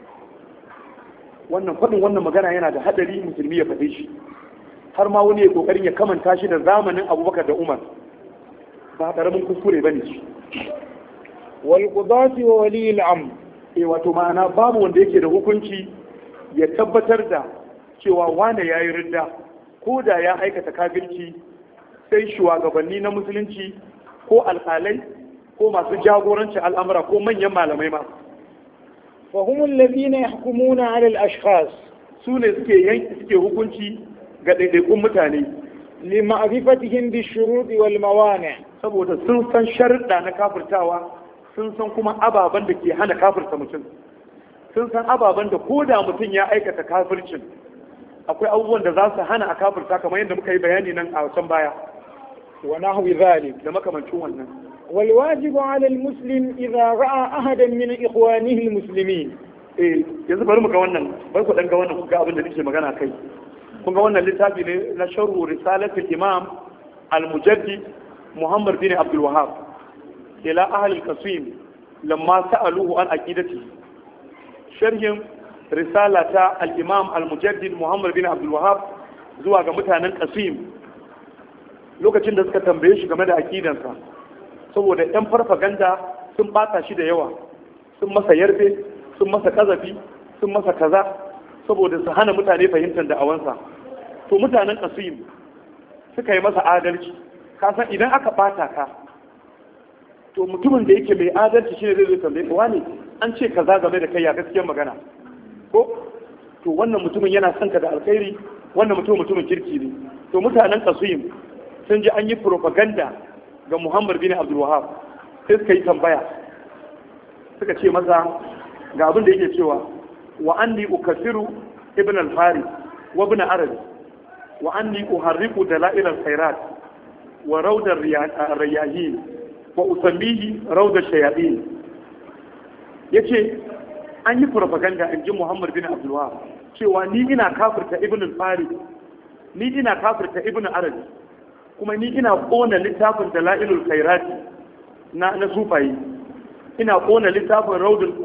[SPEAKER 1] Wannan faɗin wannan magana yana da hadari musulmi ya faɗe shi. Har ma wani ya kokarin ya kamanta shi da zamanin Abubakar da Umar. Ba karamin kuskure bane shi.
[SPEAKER 2] Wal qudati wa wali al-amr.
[SPEAKER 1] Wato ma'ana babu wanda yake da hukunci ya tabbatar da cewa wane yayi ridda ko da ya aikata kafirci, sai shugabanni na musulunci ko alƙalai ko masu jagoranci al'amura ko manyan malamai ma.
[SPEAKER 2] Fa humul ladina yahkumuna 'ala al-ashkhas.
[SPEAKER 1] Su ne suke hukunci ga ɗaiɗaikun mutane.
[SPEAKER 2] Li ma'rifatihim bi shuruɗi wal mawani'.
[SPEAKER 1] Saboda sun san sharuɗa na kafirtawa, sun san kuma ababen da ke hana kafirta mutum. Sun san ababen da ko da mutum ya aikata kafircin, akwai abubuwan da za su hana a kafirta, kamar yadda muka yi bayani nan a can baya.
[SPEAKER 2] Wa nahwi dhalik,
[SPEAKER 1] da makamancin wannan.
[SPEAKER 2] wal wajibu 'ala al-muslim idha ra'a ahadan min ikhwanihi al-muslimin.
[SPEAKER 1] Yanzu bari mu ga wannan, bari ku dan ga wannan, ku ga abin da nake magana kai. Kun ga wannan littafi ne na sharhu risalatul imam al-mujaddid Muhammad bin Abdul Wahhab. ila ahli al-qasim lamma sa'aluhu an aqidati sharhin risala ta al-imam al-mujaddid Muhammad bin Abdul Wahhab zuwa ga mutanen qasim lokacin da suka tambaye shi game da aqidansa saboda yan farfaganda sun bata shi da yawa sun masa yarfe sun masa kazafi sun masa kaza saboda su hana mutane fahimtar da'awansa to mutanen qasim suka yi masa adalci kasan idan aka bata ka to mutumin da yake mai adalci shine zai zo tambaye ka wani an ce kaza game da kai ya gaskiyar magana ko to wannan mutumin yana son ka da alkhairi wannan mutumin kirki ne to mutanen qasim sun ji an yi propaganda ga Muhammad bin Abdul Wahhab sai suka yi tambaya suka ce masa ga abin da yake cewa wa anni ukasiru ibn al-Faris wa ibn Arabi wa anni uharriqu dalail al-khairat wa rawd ar-riyahin wa usammihi rawd ash-shayatin yace an yi propaganda in ji Muhammad bin Abdul Wahhab cewa ni ina kafirta ibn al-Faris ni ina kafirta ibn Arabi kuma ni ina kona littafin dalailul khairat na sufayi ina kona littafin raudul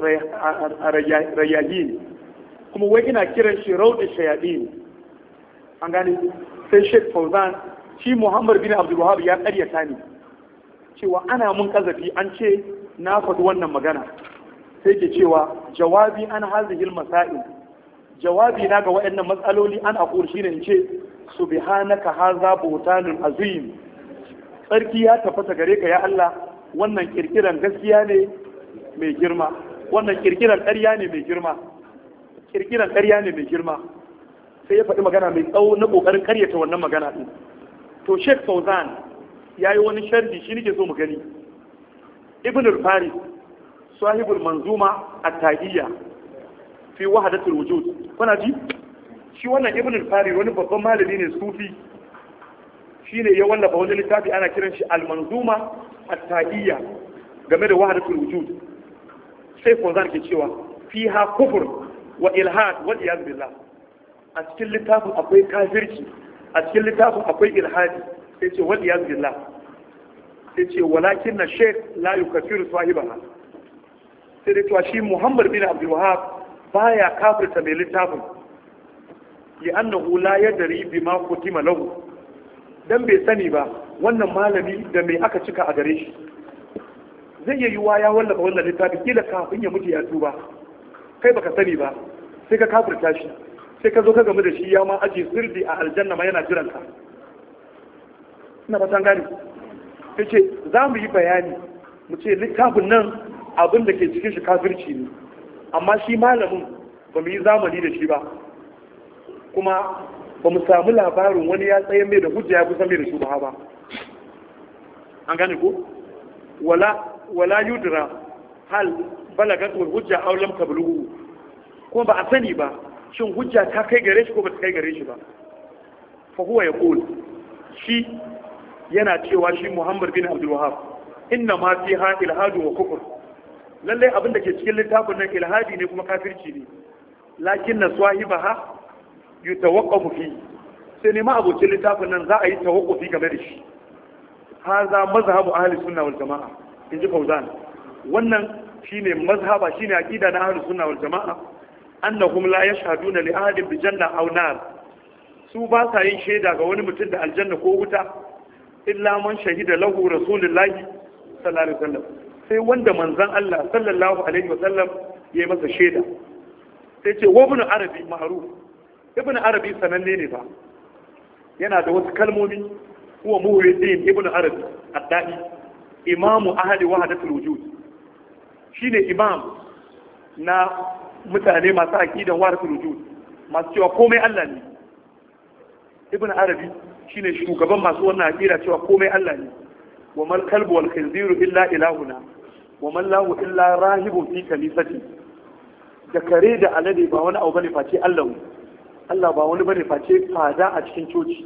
[SPEAKER 1] rayahin kuma wai ina kiran shi raudul shayadin an gane sai Sheikh Fauzan shi Muhammad bin Abdul Wahhab ya karyata ni cewa ana mun kazafi an ce na faɗi wannan magana sai ke cewa jawabi an hazihil masail jawabi na ga waɗannan matsaloli an aqul shine in ce subhanaka hadha buhtanun azim sarki ya tafata gare ka ya Allah wannan kirkiran gaskiya ne mai girma wannan kirkiran ƙarya ne mai girma kirkiran ƙarya ne mai girma sai ya faɗi magana mai tsawo na ƙoƙarin ƙaryata wannan magana ɗin to Sheikh Fauzan ya yi wani sharhi shi nake so mu gani Ibn al-Faris sahibul manzuma at-taqiyya fi wahdatul wujud kuna ji shi wannan Ibn al-Faris wani babban malami ne sufi shine ya wallafa wani littafi ana kiran shi al-manzuma at-taqiyya game da wahdatul wujud sai Fauzan ke cewa fiha kufur wa ilhad wa iyaz billah a cikin littafin akwai kafirci a cikin littafin akwai ilhadi sai ce wa iyaz billah sai ce walakin na sheikh la yukaffiru sahibaha sai dai cewa shi Muhammad bin Abdul Wahhab baya kafirta mai littafin li annahu la yadri bima kutima lahu dan bai sani ba wannan malami da mai aka cika a gare shi zai yi yiwuwa ya wallafa wannan littafi kila kafin ya mutu ya tuba kai baka sani ba sai ka kafirta shi sai ka zo ka gamu da shi ya ma aje sirdi a aljanna ma yana jiran ka ina fatan gani yace za mu yi bayani mu ce littafin nan abin da ke cikin shi kafirci ne amma shi malamin ba mu yi zamani da shi ba kuma ba mu samu labarin wani ya tsaye mai da hujja ya kusa mai da shubha ba an gane ko wala yudra hal balagat wal hujja aw lam tablughu ko ba a sani ba shin hujja ta kai gare shi ko ba ta kai gare shi ba fa huwa yaqul shi yana cewa shi Muhammad bin Abdul Wahhab inna ma fiha ilhadu wa kufr lalle abin da ke cikin littafin nan ilhadi ne kuma kafirci ne lakin naswahibaha yutawaqqafu fi sai ne ma abocin littafin nan za a yi tawaqqufi game da shi haza mazhabu ahli sunna wal jamaa inji Fauzan wannan shine mazhaba shine aqida na ahli sunna wal jamaa annahum la yashhaduna li ahadin bi janna aw nar su ba sa yin shaida ga wani mutum da aljanna ko wuta illa man shahida lahu rasulullahi sallallahu alaihi wasallam sai wanda manzon Allah sallallahu alaihi wasallam ya yi masa shaida sai ce wa ibn arabi ma'ruf ibn arabi sananne ne ba yana da wasu kalmomi huwa muhyiddin ibn arabi ad-da'i imamu ahli wahdatul wujud shine imam na mutane masu aqidan wahdatul wujud masu cewa komai Allah ne ibn arabi shine shugaban masu wannan aqida cewa komai Allah ne wa mal kalbu wal khinziru illa ilahuna wa man lahu illa rahibun fi kanisati da kare da alade ba wani abu bane face Allah Allah ba wani bane face fada a cikin coci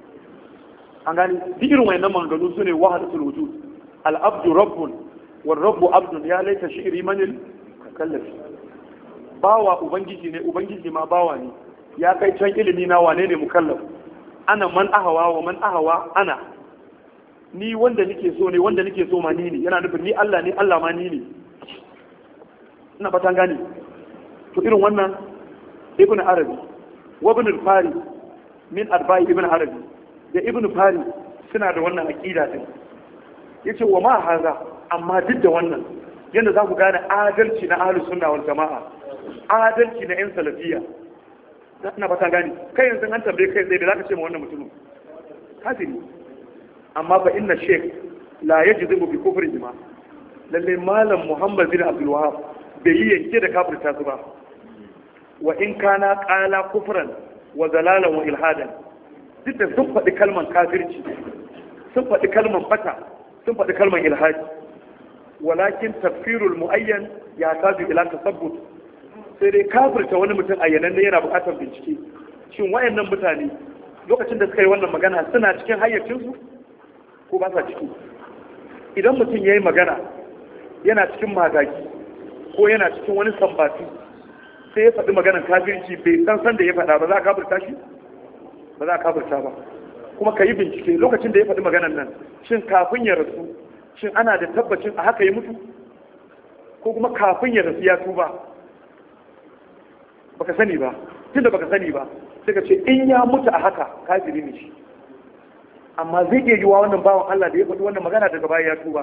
[SPEAKER 1] an gani duk irin wayannan maganganu sune wahdatul wujud al abdu rabbun wal rabbu abdun ya laita shi'ri manil takallaf bawa ubangiji ne ubangiji ma bawa ne ya kai can ilimi na wane ne mukallaf ana man ahawa wa man ahawa ana ni wanda nake so ne, wanda nake so ma ni ne, yana nufin ni Allah ne, Allah ma ni ne. Ina fatan gane. To irin wannan ibn Arabi wa ibn al-Fari min arba'i ibn Arabi da ibn Fari suna da wannan aqida din. Yace wa ma haza, amma duk da wannan yanda za ku gane adalci na ahlus sunna wal jama'a, adalci na yan salafiyya. Ina fatan gane. Kai yanzu an tambaye kai sai da zaka ce ma wannan mutumin kafiri. Amma fa inna sheikh la yajibu bi kufri jima. Lalle malam Muhammad bin Abdul Wahhab bai yi yanke da kafirta su ba. Wa in kana qala kufran wa zalalan wa ilhadan, duk da sun faɗi kalman kafirci, sun faɗi kalman fata, sun faɗi kalman ilhadi, walakin tafsirul muayyan ya tazu ila tasabbut. Sai dai kafirta wani mutum ayyanan ne yana buƙatar bincike. Shin wayannan mutane lokacin da suka yi wannan magana suna cikin hayyacinsu ko ba sa ciki? Idan mutum ya yi magana yana cikin magagi ko yana cikin wani sambati sai ya faɗi maganar kafirci bai san da ya faɗa ba, za a kafirta shi? Ba za a kafirta ba. Kuma ka yi bincike lokacin da ya faɗi maganar nan, shin kafin ya rasu, shin ana da tabbacin a haka ya mutu ko kuma kafin ya rasu ya tuba? Baka sani ba. Tunda baka sani ba sai ka ce in ya mutu a haka kafiri ne shi. Amma zai iya yiwa wannan bawan Allah da ya faɗi wannan magana daga baya ya tuba.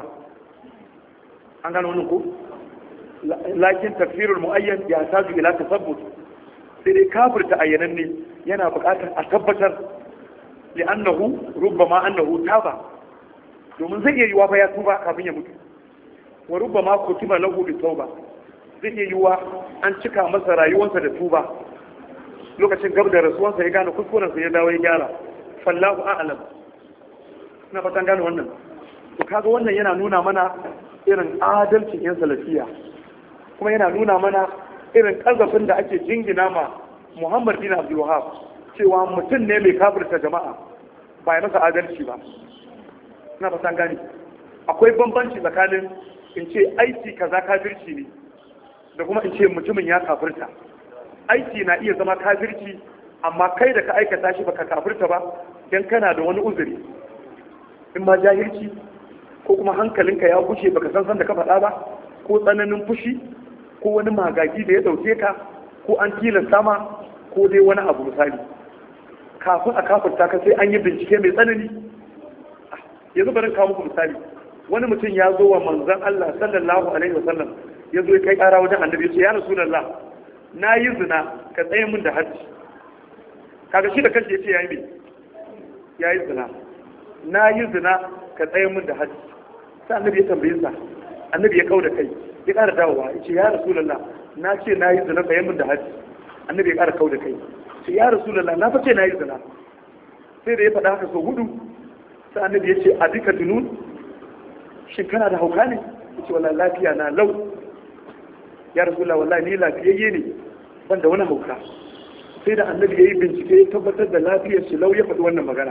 [SPEAKER 1] An gano wannan ko? Lakin tafsirul muayyan ya taju ila tasabbut. Sai dai kafirta ayyanan ne yana buƙatar a tabbatar, li'annahu rubbama annahu taba, domin zai iya yiwa fa ya tuba kafin ya mutu. Wa rubbama kutiba lahu bi tauba, zai iya yiwa an cika masa rayuwarsa da tuba. Lokacin gab da rasuwansa ya gane kuskurensa ya dawo ya gyara. Fallahu a'lam. Ina fatan gane wannan. To kaga wannan yana nuna mana irin adalcin yan salafiya, kuma yana nuna mana irin kazafin da ake jingina ma Muhammad bin Abdul Wahhab cewa mutum ne mai kafirta jama'a, ba ya masa adalci ba. Ina fatan gane. Akwai bambanci tsakanin in ce aiki kaza kafirci ne da kuma in ce mutumin ya kafirta. Aiki na iya zama kafirci, amma kai da ka aikata shi baka kafirta ba dan kana da wani uzuri, in ma jahilci ko kuma hankalinka ya bushe baka san da ka faɗa ba, ko tsananin fushi ko wani magagi da ya ɗauke ka, ko an tilasta ma, ko dai wani abu misali. Kafin a kafirta ka sai an yi bincike mai tsanani. Yanzu bari kawo muku misali. Wani mutum ya zo wa manzon Allah sallallahu alaihi wasallam, ya zo ya kai ƙara wajen annabi ya ce ya rasulullah, na yi zina ka tsaye min da hajji. Kaga shi da kanshi ya ce ya yi mai, ya yi zina. Na yi zina ka tsaye min da hajji. Sai annabi ya tambaye sa, annabi ya kau da kai, ya ƙara dawowa ya ce ya rasulullah, na ce na yi zina tsaye min da hajji. Annabi ya ƙara kau da kai, ce ya rasulullah, na fa ce na yi zina. Sai da ya faɗa haka sau hudu, sai annabi ya ce a duka tunun, shin kana da hauka ne? Ya ce wallahi lafiya na lau. Ya rasulullah, wallahi ni lafiyayye ne, ban da wani hauka. Sai da annabi ya yi bincike ya tabbatar da lafiyar shi lau ya faɗi wannan magana.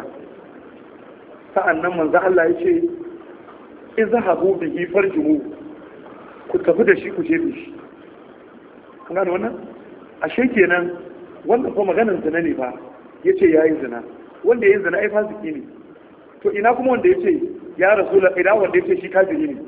[SPEAKER 1] Sa'an nan manzo Allah ya ce in zahabu bihi farjumu, ku tafi da shi ku je da shi. Kun gane wannan? Ashe kenan wannan ko maganar zina ne ba, yace yayi zina. Wanda yayi zina ai fasiki ne. To ina kuma wanda yace ya rasulullah, ina wanda yace shi kafiri ne.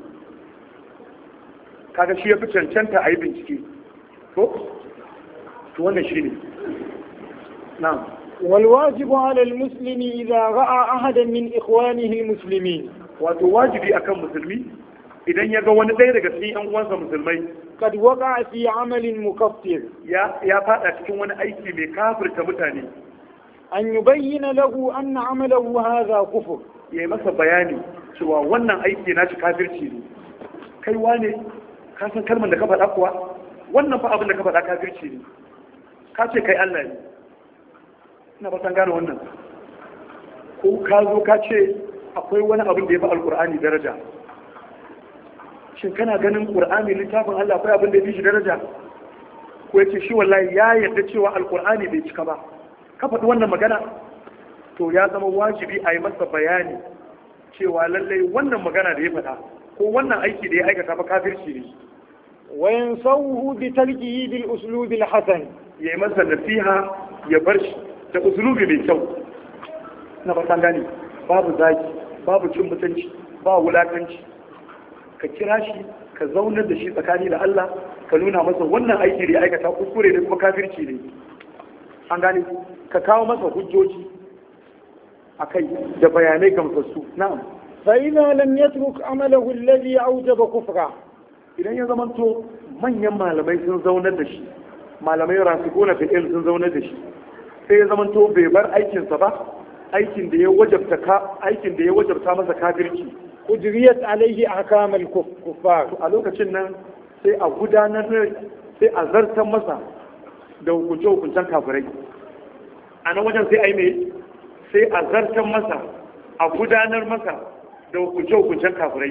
[SPEAKER 1] Kaga shi ya fi cancanta a yi bincike. To wannan shi ne. Na'am.
[SPEAKER 2] والواجب على المسلم إذا رأى أحدا من إخوانه المسلمين.
[SPEAKER 1] wato wajibi akan musulmi idan ya ga wani ɗaya daga cikin ƴan uwansa musulmai
[SPEAKER 2] قد وقع في عمل مكفر
[SPEAKER 1] ya fada cikin wani aiki mai kafirta mutane,
[SPEAKER 2] أن يبين له أن عمله هذا كفر.
[SPEAKER 1] ya yi masa bayani cewa wannan aiki na shi kafirci ne. Kai wane ka san kalmar da ka faɗa kuwa, wannan fa abin da ka faɗa kafirci ne. Ka ce kai Allah ne. Ina ba san gane wannan. Ko ka zo ka ce akwai wani abin da ya fi alkur'ani daraja. Shin kana ganin qur'ani littafin Allah akwai abin da ya fi shi daraja? Ko yace shi wallahi ya yarda cewa alkur'ani bai cika ba. Ka faɗi wannan magana, to ya zama wajibi a yi masa bayani cewa lallai wannan magana da ya faɗa ko wannan aiki da ya aikata ba kafirci ne.
[SPEAKER 2] وينصوه بتركه بالأسلوب الحسن.
[SPEAKER 1] Ya yi masa nasiha ya bar shi da usulubi mai kyau. Na ba san gani, babu zaki, babu cin mutunci ba wulakanci ka kira shi ka zaunar da shi tsakani da Allah ka nuna masa wannan aiki da ya aikata kuskure ne kuma kafirci ne an gane ka kawo masa hujjoji akai da bayanai gamsassu na'am
[SPEAKER 2] فإذا لم يترك عمله الذي أوجب كفره
[SPEAKER 1] idan ya zamanto manyan malamai sun zaunar da shi malamai rasikuna fil ilm sun zaunar da shi sai ya zamanto bai bar aikinsa ba aikin da ya wajabta masa kafirci
[SPEAKER 2] ujriyat alaihi ahkam al-kuffar
[SPEAKER 1] a lokacin nan sai a gudanar sai a zartar masa da hukuncen kafirai a nan wajen sai a yi mai sai a zartar masa a gudanar masa da hukuncen kafirai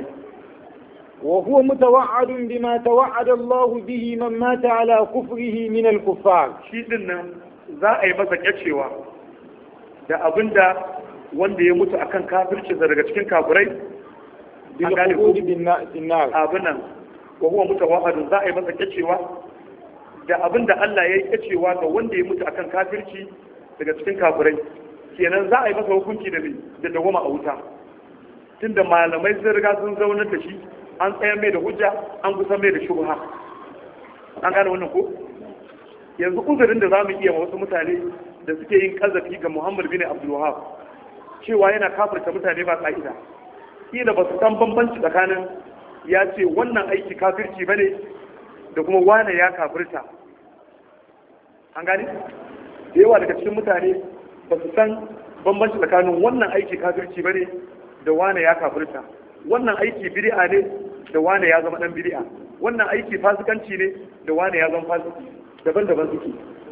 [SPEAKER 2] وهو متوعد بما توعد الله به من مات على كفره من الكفار
[SPEAKER 1] shi din nan za a yi masa kyacewa da abinda wanda ya mutu akan kafirci daga cikin kafirai
[SPEAKER 2] bil khulud bin nar
[SPEAKER 1] abinan wa huwa mutawa'ad za a yi masa kyacewa da abinda Allah ya yi kyacewa ga wanda ya mutu akan kafirci daga cikin kafirai kenan za a yi masa hukunci da dawama a wuta tunda malamai sun riga sun zaunar da shi an tsayar mai da hujja an kusan mai da shubha an gane wannan ko yanzu uzurin da zamu iya wa wasu mutane da suke yin kazafi ga Muhammad bin Abdul Wahhab cewa yana kafirta mutane ba ka'ida kila ba su san bambanci tsakanin ya ce wannan aiki kafirci bane da kuma wane ya kafirta an gane da yawa daga cikin mutane ba su san bambanci tsakanin wannan aiki kafirci bane da wane ya kafirta wannan aiki bid'a ne da wane ya zama dan bid'a wannan aiki fasikanci ne da wane ya zama fasiki daban-daban suke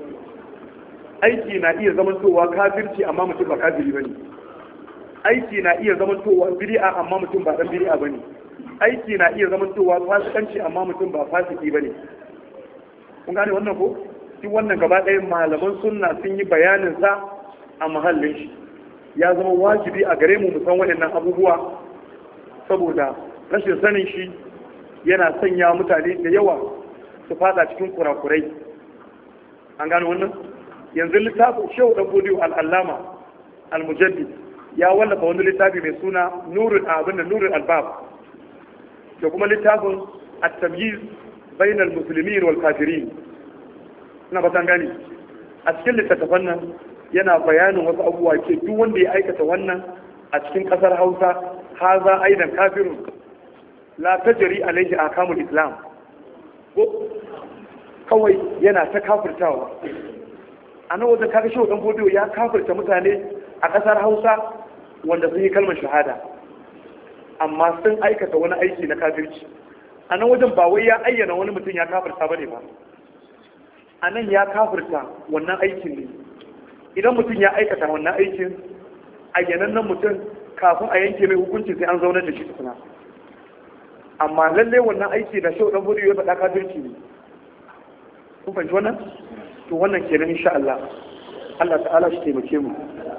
[SPEAKER 1] aiki na iya zamantowa kafirci amma mutum ba kafiri bane aiki na iya zamantowa bid'a amma mutum ba dan bid'a bane aiki na iya zamantowa fasikanci amma mutum ba fasiki bane kun gane wannan ko shi wannan gaba ɗaya malaman sunna sun yi bayanin sa a mahallin shi ya zama wajibi a gare mu san waɗannan abubuwa saboda rashin sanin shi yana sanya mutane da yawa su fada cikin kurakurai an gano wannan yanzu littafin shehu dan bodiyo al'allama al-mujaddid ya wallafa wani littafi mai suna nurul albab da kuma littafin at-tamyiz bainal muslimin wal kafirin ina ba san gani a cikin littattafan nan yana bayanin wasu abubuwa ke duk wanda ya aikata wannan a cikin kasar Hausa haza aidan kafirun la tajri alaihi ahkamul islam ko kawai yana ta kafirtawa a nan wajen kaga shehu dan bodiyo ya kafirta mutane a kasar Hausa wanda sun yi kalmar shahada amma sun aikata wani aiki na kafirci a nan wajen ba wai ya ayyana wani mutum ya kafirta bane ba a nan ya kafirta wannan aikin ne idan mutum ya aikata wannan aikin ayyanannen mutum kafin a yanke mai hukunci sai an zaunar da shi tukuna amma lalle wannan aiki da shau dan bodiyo ya faɗa kafirci ne kun fahimci wannan to wannan kenan insha Allah Allah ta'ala shi taimake mu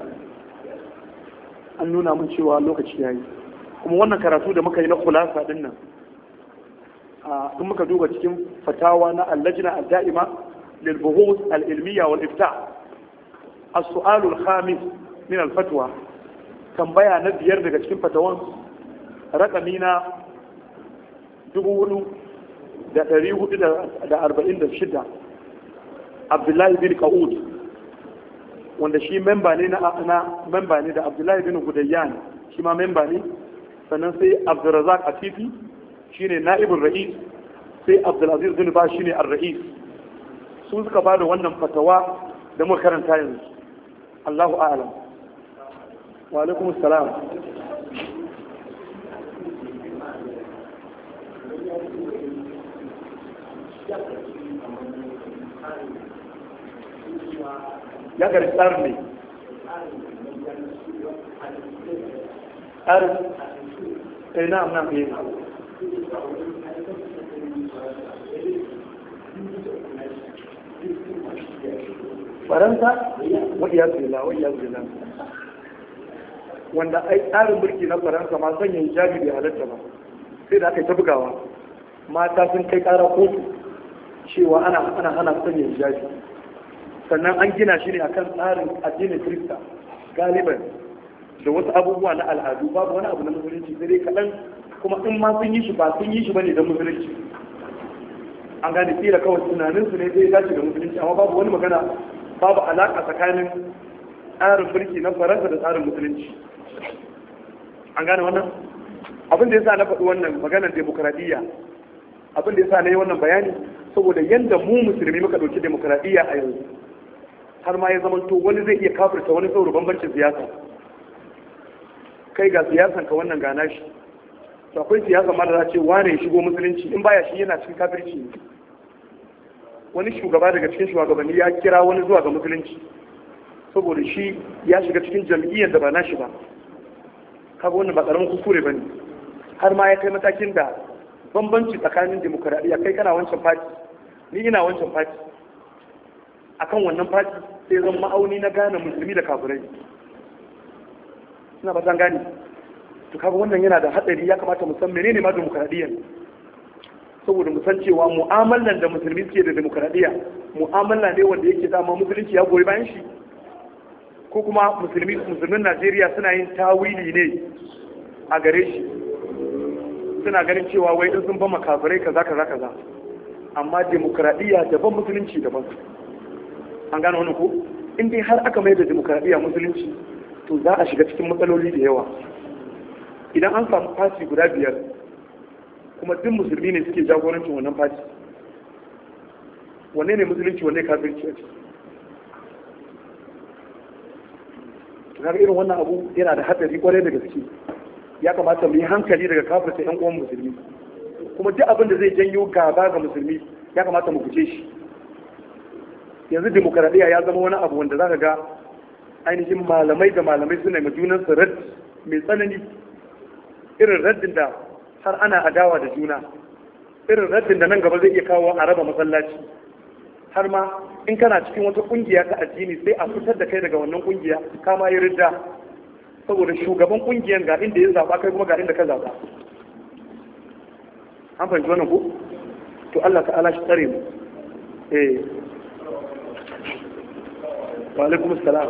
[SPEAKER 1] an nuna mun cewa lokaci yayi kuma wannan karatu da muka yi na kulasa din nan in muka duba cikin fatawa na al-lajna al-da'ima lil buhuth al-ilmiyya wal ifta' as-su'al al-khamis min al-fatwa tambaya na biyar daga cikin fatawan rakami na 4,446 Abdullahi bin Qa'ud wanda shi memba ne memba ne da Abdullahi bin Gudayyan shi ma memba ne sannan sai Abdurrazzaq Atifi shine na'ibul ra'is sai Abdulaziz bin Ba shine ar-ra'is su suka bada wannan fatawa da muka karanta yanzu Allahu a'lam wa alaikum assalam ya gari tsarin ne tsarin na'am na'am ne faransa wadda zila wanda ai tsarin mulki na faransa ma sanya hijabi bai halatta ba sai da aka yi ta bugawa mata sun kai kara kotu cewa ana hana sanya hijabi sannan an gina shi ne akan tsarin addinin Kirista galiban da wasu abubuwa na al'adu, babu wani abu na musulunci sai dai kaɗan, kuma in ma sun yi shi ba sun yi shi bane don musulunci. An gane kila kawai tunaninsu ne zai dace da musulunci, amma babu wani magana, babu alaƙa tsakanin tsarin mulki na Faransa da tsarin musulunci. An gane wannan? Abin da ya sa na faɗi wannan maganar demokradiyya, abin da ya sa na yi wannan bayani, saboda yadda mu musulmi muka ɗauki demokradiyya a yanzu, har ma ya zama to wani zai iya kafirta wani saboda bambancin siyasa. Kai ga siyasan ka wannan gana shi, to akwai siyasa ma da za ce wane ya shigo musulunci, in baya shi yana cikin kafirci ne. Wani shugaba daga cikin shugabanni ya kira wani zuwa ga musulunci saboda shi ya shiga cikin jam'iyyar da ba nashi ba. Kaga wannan ba karamin kuskure bane, har ma ya kai matakin da bambanci tsakanin demokradiyya, kai kana wancan fati ni ina wancan fati, akan wannan fati sai zan ma'auni na gane musulmi da kafirai. Ina ba san gane. To kaga wannan yana da hatsari, ya kamata mu san menene ma demokradiyya, saboda mu san cewa mu'amalan da musulmi suke da demokradiyya mu'amala ne wanda yake dama musulunci ya goyi bayan shi, ko kuma musulmin Najeriya suna yin tawili ne a gare shi, suna ganin cewa wai in sun ba makafirai kaza kaza kaza, amma demokradiyya daban musulunci daban. An gane wani ko? In dai har aka mai da demokradiyya musulunci, to za a shiga cikin matsaloli da yawa. Idan an samu fati guda 5 kuma duk musulmi ne suke jagorancin wannan fati, wanne ne musulunci wanne kafirci a ciki? Kaga irin wannan abu yana da hatsari kwarai da gaske. Ya kamata mu yi hankali daga kafirta ƴan uwan musulmi, kuma duk abin da zai janyo gaba ga musulmi ya kamata mu guje shi. Yanzu demokradiyya ya zama wani abu wanda zaka ga ainihin malamai da malamai suna ma junan su radd mai tsanani, irin raddin da har ana adawa da juna, irin raddin da nan gaba zai iya kawo a raba masallaci, har ma in kana cikin wata kungiya ta addini sai a fitar da kai daga wannan kungiya kama yi ridda, saboda shugaban kungiyan ga inda ya zaba kai kuma ga inda ka zaba. An fahimci wannan ko? To Allah ta'ala shi tsare mu. Wa alaikum assalam.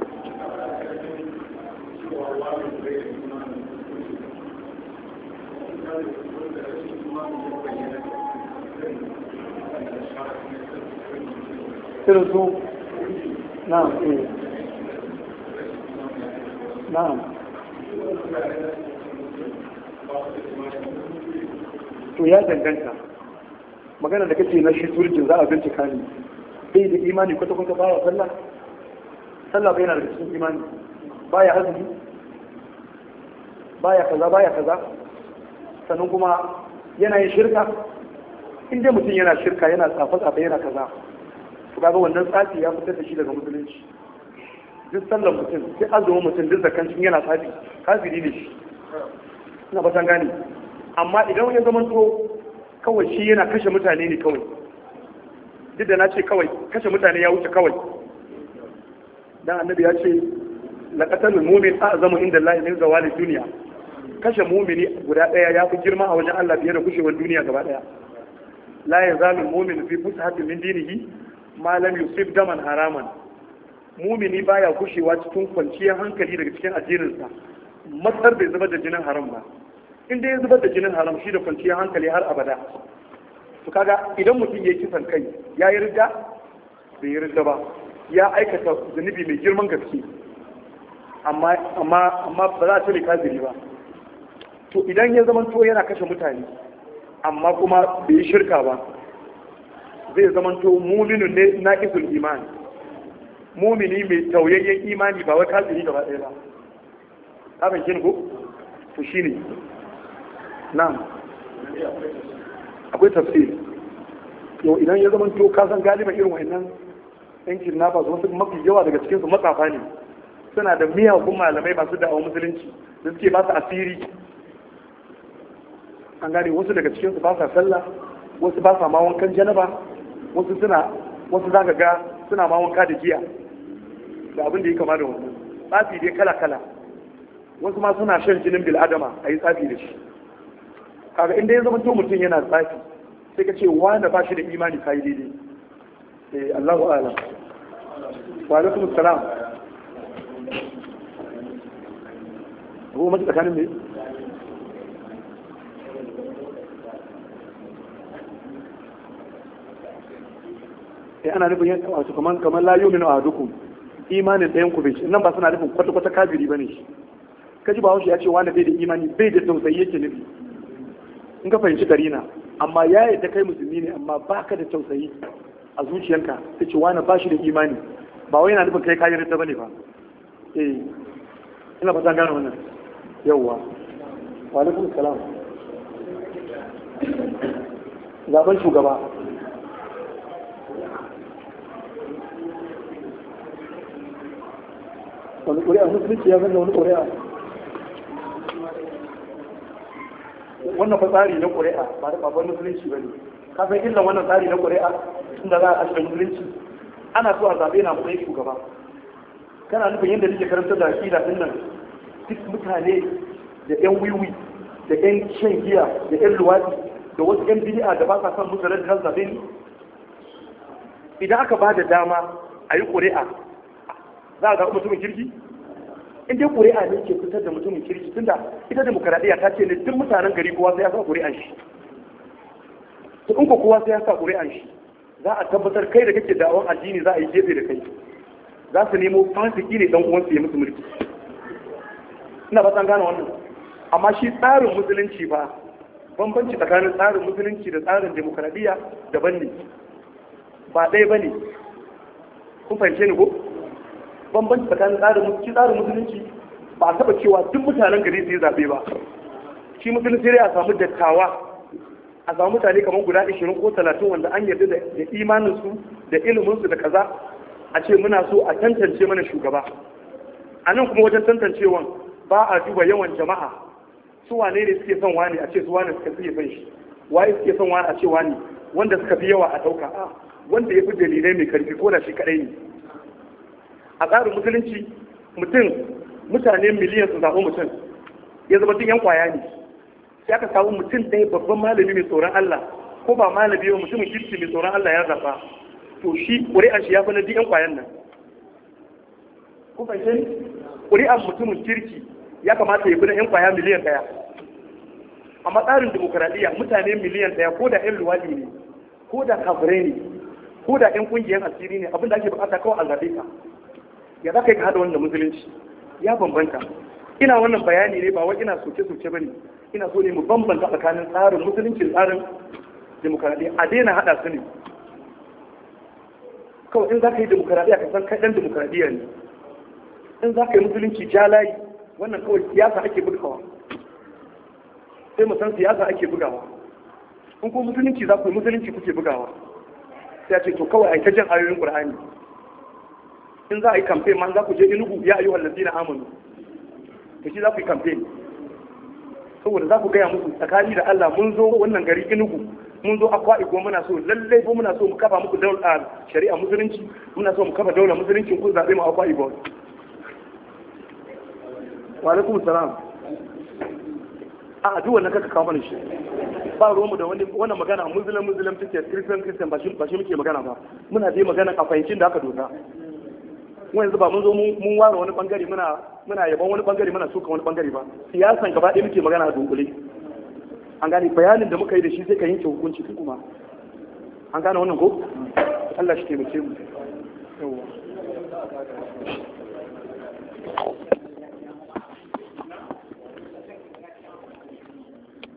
[SPEAKER 1] Irin su na'am na'am to ya danganta magana da kake na shi turjin za a bincika ne bai da imani kwata-kwata baya sallah bai yana da cikin imani, baya azumi, baya kaza sannan kuma yana yin shirka. In dai mutum yana shirka, yana tsafe-tsafe, yana kaza, to kaga wannan tsafi ya fitar da shi daga musulunci. Duk sallar mutum, sai azumin mutum, duk zakancin yana tsafi, kafiri ne shi. Ina fatan gane. Amma idan ya zama to kawai shi yana kashe mutane ne kawai, duk da na ce kawai kashe mutane ya wuce kawai, dan annabi ya ce laqatalul mu'min a'zamu inda Allah min zawali dunya, kashe mu'mini guda daya ya fi girma a wajen Allah fiye da kushewar duniya gaba daya. La yazalu mu'minu fi fushatin min dinihi ma lam yusib daman haraman. Mu'mini baya kushewa cikin kwanciyar hankali daga cikin addininsa matsar bai zubar da jinin haram ba. In dai ya zubar da jinin haram shi da kwanciyar hankali har abada. To kaga idan mutum ya kisan kai ya yi ridda bai yi ridda ba, ya aikata zunubi mai girman gaske, amma ba za a cire kafiri ba. To idan ya zama to yana kashe mutane amma kuma bai yi shirka ba, zai zama to muminin ne na isul imani, mumini mai tauyayyen imani ba wai kafiri gaba ɗaya ba. Kafin kin ko? To shine na'am, akwai tafsir. Yau idan ya zama to ka san galiban irin wayannan yankin na ba wasu mafi yawa daga cikinsu matsafa ne, suna da miyagun malamai masu da'awar musulunci da suke ba su asiri. An gane wasu daga cikinsu ba sa sallah, wasu ba sa ma wankan janaba, wasu za ka ga suna ma wanka da giya da abin da ya kama da wannan tsafi dai kala kala. Wasu ma suna shan jinin bil'adama a yi tsafi da shi. Kaga inda ya zama to mutum yana tsafi sai ka ce wanda ba shi da imani ka yi daidai. Allahu a'lam. Wa alaikum salam. ko mace tsakanin me ana nufin wato kamar la yu'minu ahadukum imanin ɗayan ku bai nan ba suna nufin kwata-kwata kafiri bane shi kaji ba ya ce wani bai da imani bai da tausayi yake nufi in ka fahimci karina amma ya yadda kai musulmi ne amma baka da tausayi a zuciyarka ta ce wani ba shi da imani ba wai yana nufin kai kayan rinta bane ba ina fata gane wannan yawwa wa alaikum salam zaben shugaba wani ƙuri'a musulunci ya zanga wani ƙuri'a wannan fa tsari na ƙuri'a ba da babban musulunci ba ne ka san illan wannan tsari na ƙuri'a inda za a ashirin musulunci ana so a zaɓe na matsayin shugaba kana nufin yadda nake karanta da aƙida din nan duk mutane da ƴan wiwi da ƴan shan giya da ƴan luwaɗi da wasu ƴan bid'a da ba sa son musu rajin zaɓe ne idan aka ba da dama a yi ƙuri'a za a zaɓi mutumin kirki in dai ƙuri'a ne ke fitar da mutumin kirki tunda ita demokaradiyya ta ce ne duk mutanen gari kowa sai ya sa ƙuri'an shi to in ko kowa sai ya sa ƙuri'an shi za a tabbatar kai da kake da'awan addini za a yi gefe da kai za su nemo fasiki ne dan uwansu ya musu mulki ina ba san gane wannan amma shi tsarin musulunci ba bambanci tsakanin tsarin musulunci da tsarin demokaradiyya daban ne ba ɗaya ba ne kun fahimce ni ko bambanci tsakanin tsarin musulunci ba a taba cewa duk mutanen gari su yi zaɓe ba shi musulunci sai a samu dattawa a samu mutane kamar guda 20 ko 30 wanda an yarda da imaninsu da iliminsu da kaza a ce muna so a tantance mana shugaba a nan kuma wajen tantancewan ba a duba yawan jama'a su wane ne suke son wani a ce su wane suka fiye son shi waye suke son wani a ce wani wanda suka fi yawa a ɗauka wanda ya fi dalilai mai karfi ko da shi kaɗai ne a tsarin musulunci mutane miliyan su zaɓi mutum ya zama duk yan kwaya ne sai aka samu mutum ɗaya babban malami mai tsoron Allah ko ba malami ba mutumin kirki mai tsoron Allah ya zaɓa to shi ƙuri'an shi ya fi na duk yan kwayan nan kun fahimce ni ƙuri'an mutumin kirki ya kamata ya fi na yan kwaya miliyan ɗaya amma tsarin demokaradiyya mutane miliyan ɗaya ko da yan luwaɗi ne ko da kafirai ne ko da yan ƙungiyar asiri ne abinda ake bukata kawai a zaɓe ka ya za ka yi ka haɗa wannan musulunci ya bambanta ina wannan bayani ne ba wai ina soke-soke ba ne ina so ne mu bambanta tsakanin tsarin musulunci tsarin demokaradiyya a daina haɗa su ne kawai in za ka yi demokaradiyya ka san kai ɗan demokaradiyya ne in za ka yi musulunci jalayi wannan kawai siyasa ake bugawa sai mu san siyasa ake bugawa in ko musulunci za ku yi musulunci kuke bugawa sai a ce to kawai a yi ta jan ayoyin ƙur'ani in za a yi kamfen ma za ku je inugu ya ayyuhal ladina amanu to shi za ku yi kamfen saboda za ku gaya musu tsakani da Allah mun zo wannan gari inugu mun zo akwa iko muna so lallai ko muna so mu kafa muku daular shari'a musulunci muna so mu kafa daular musulunci ku zabe mu akwa iko wa alaikum salam a duk wannan kaka kawo mana shi ba ruwanmu da wannan magana muslim take christian ba shi muke magana ba muna dai magana a fahimcin da aka dosa mu yanzu ba mun zo mun ware wani bangare muna yaban wani bangare muna suka wani bangare ba siyasan gaba ɗaya muke magana a dunkule an gane bayanin da muka yi da shi sai ka yanke hukunci kuma an gane wannan ko Allah shi taimake mu yawa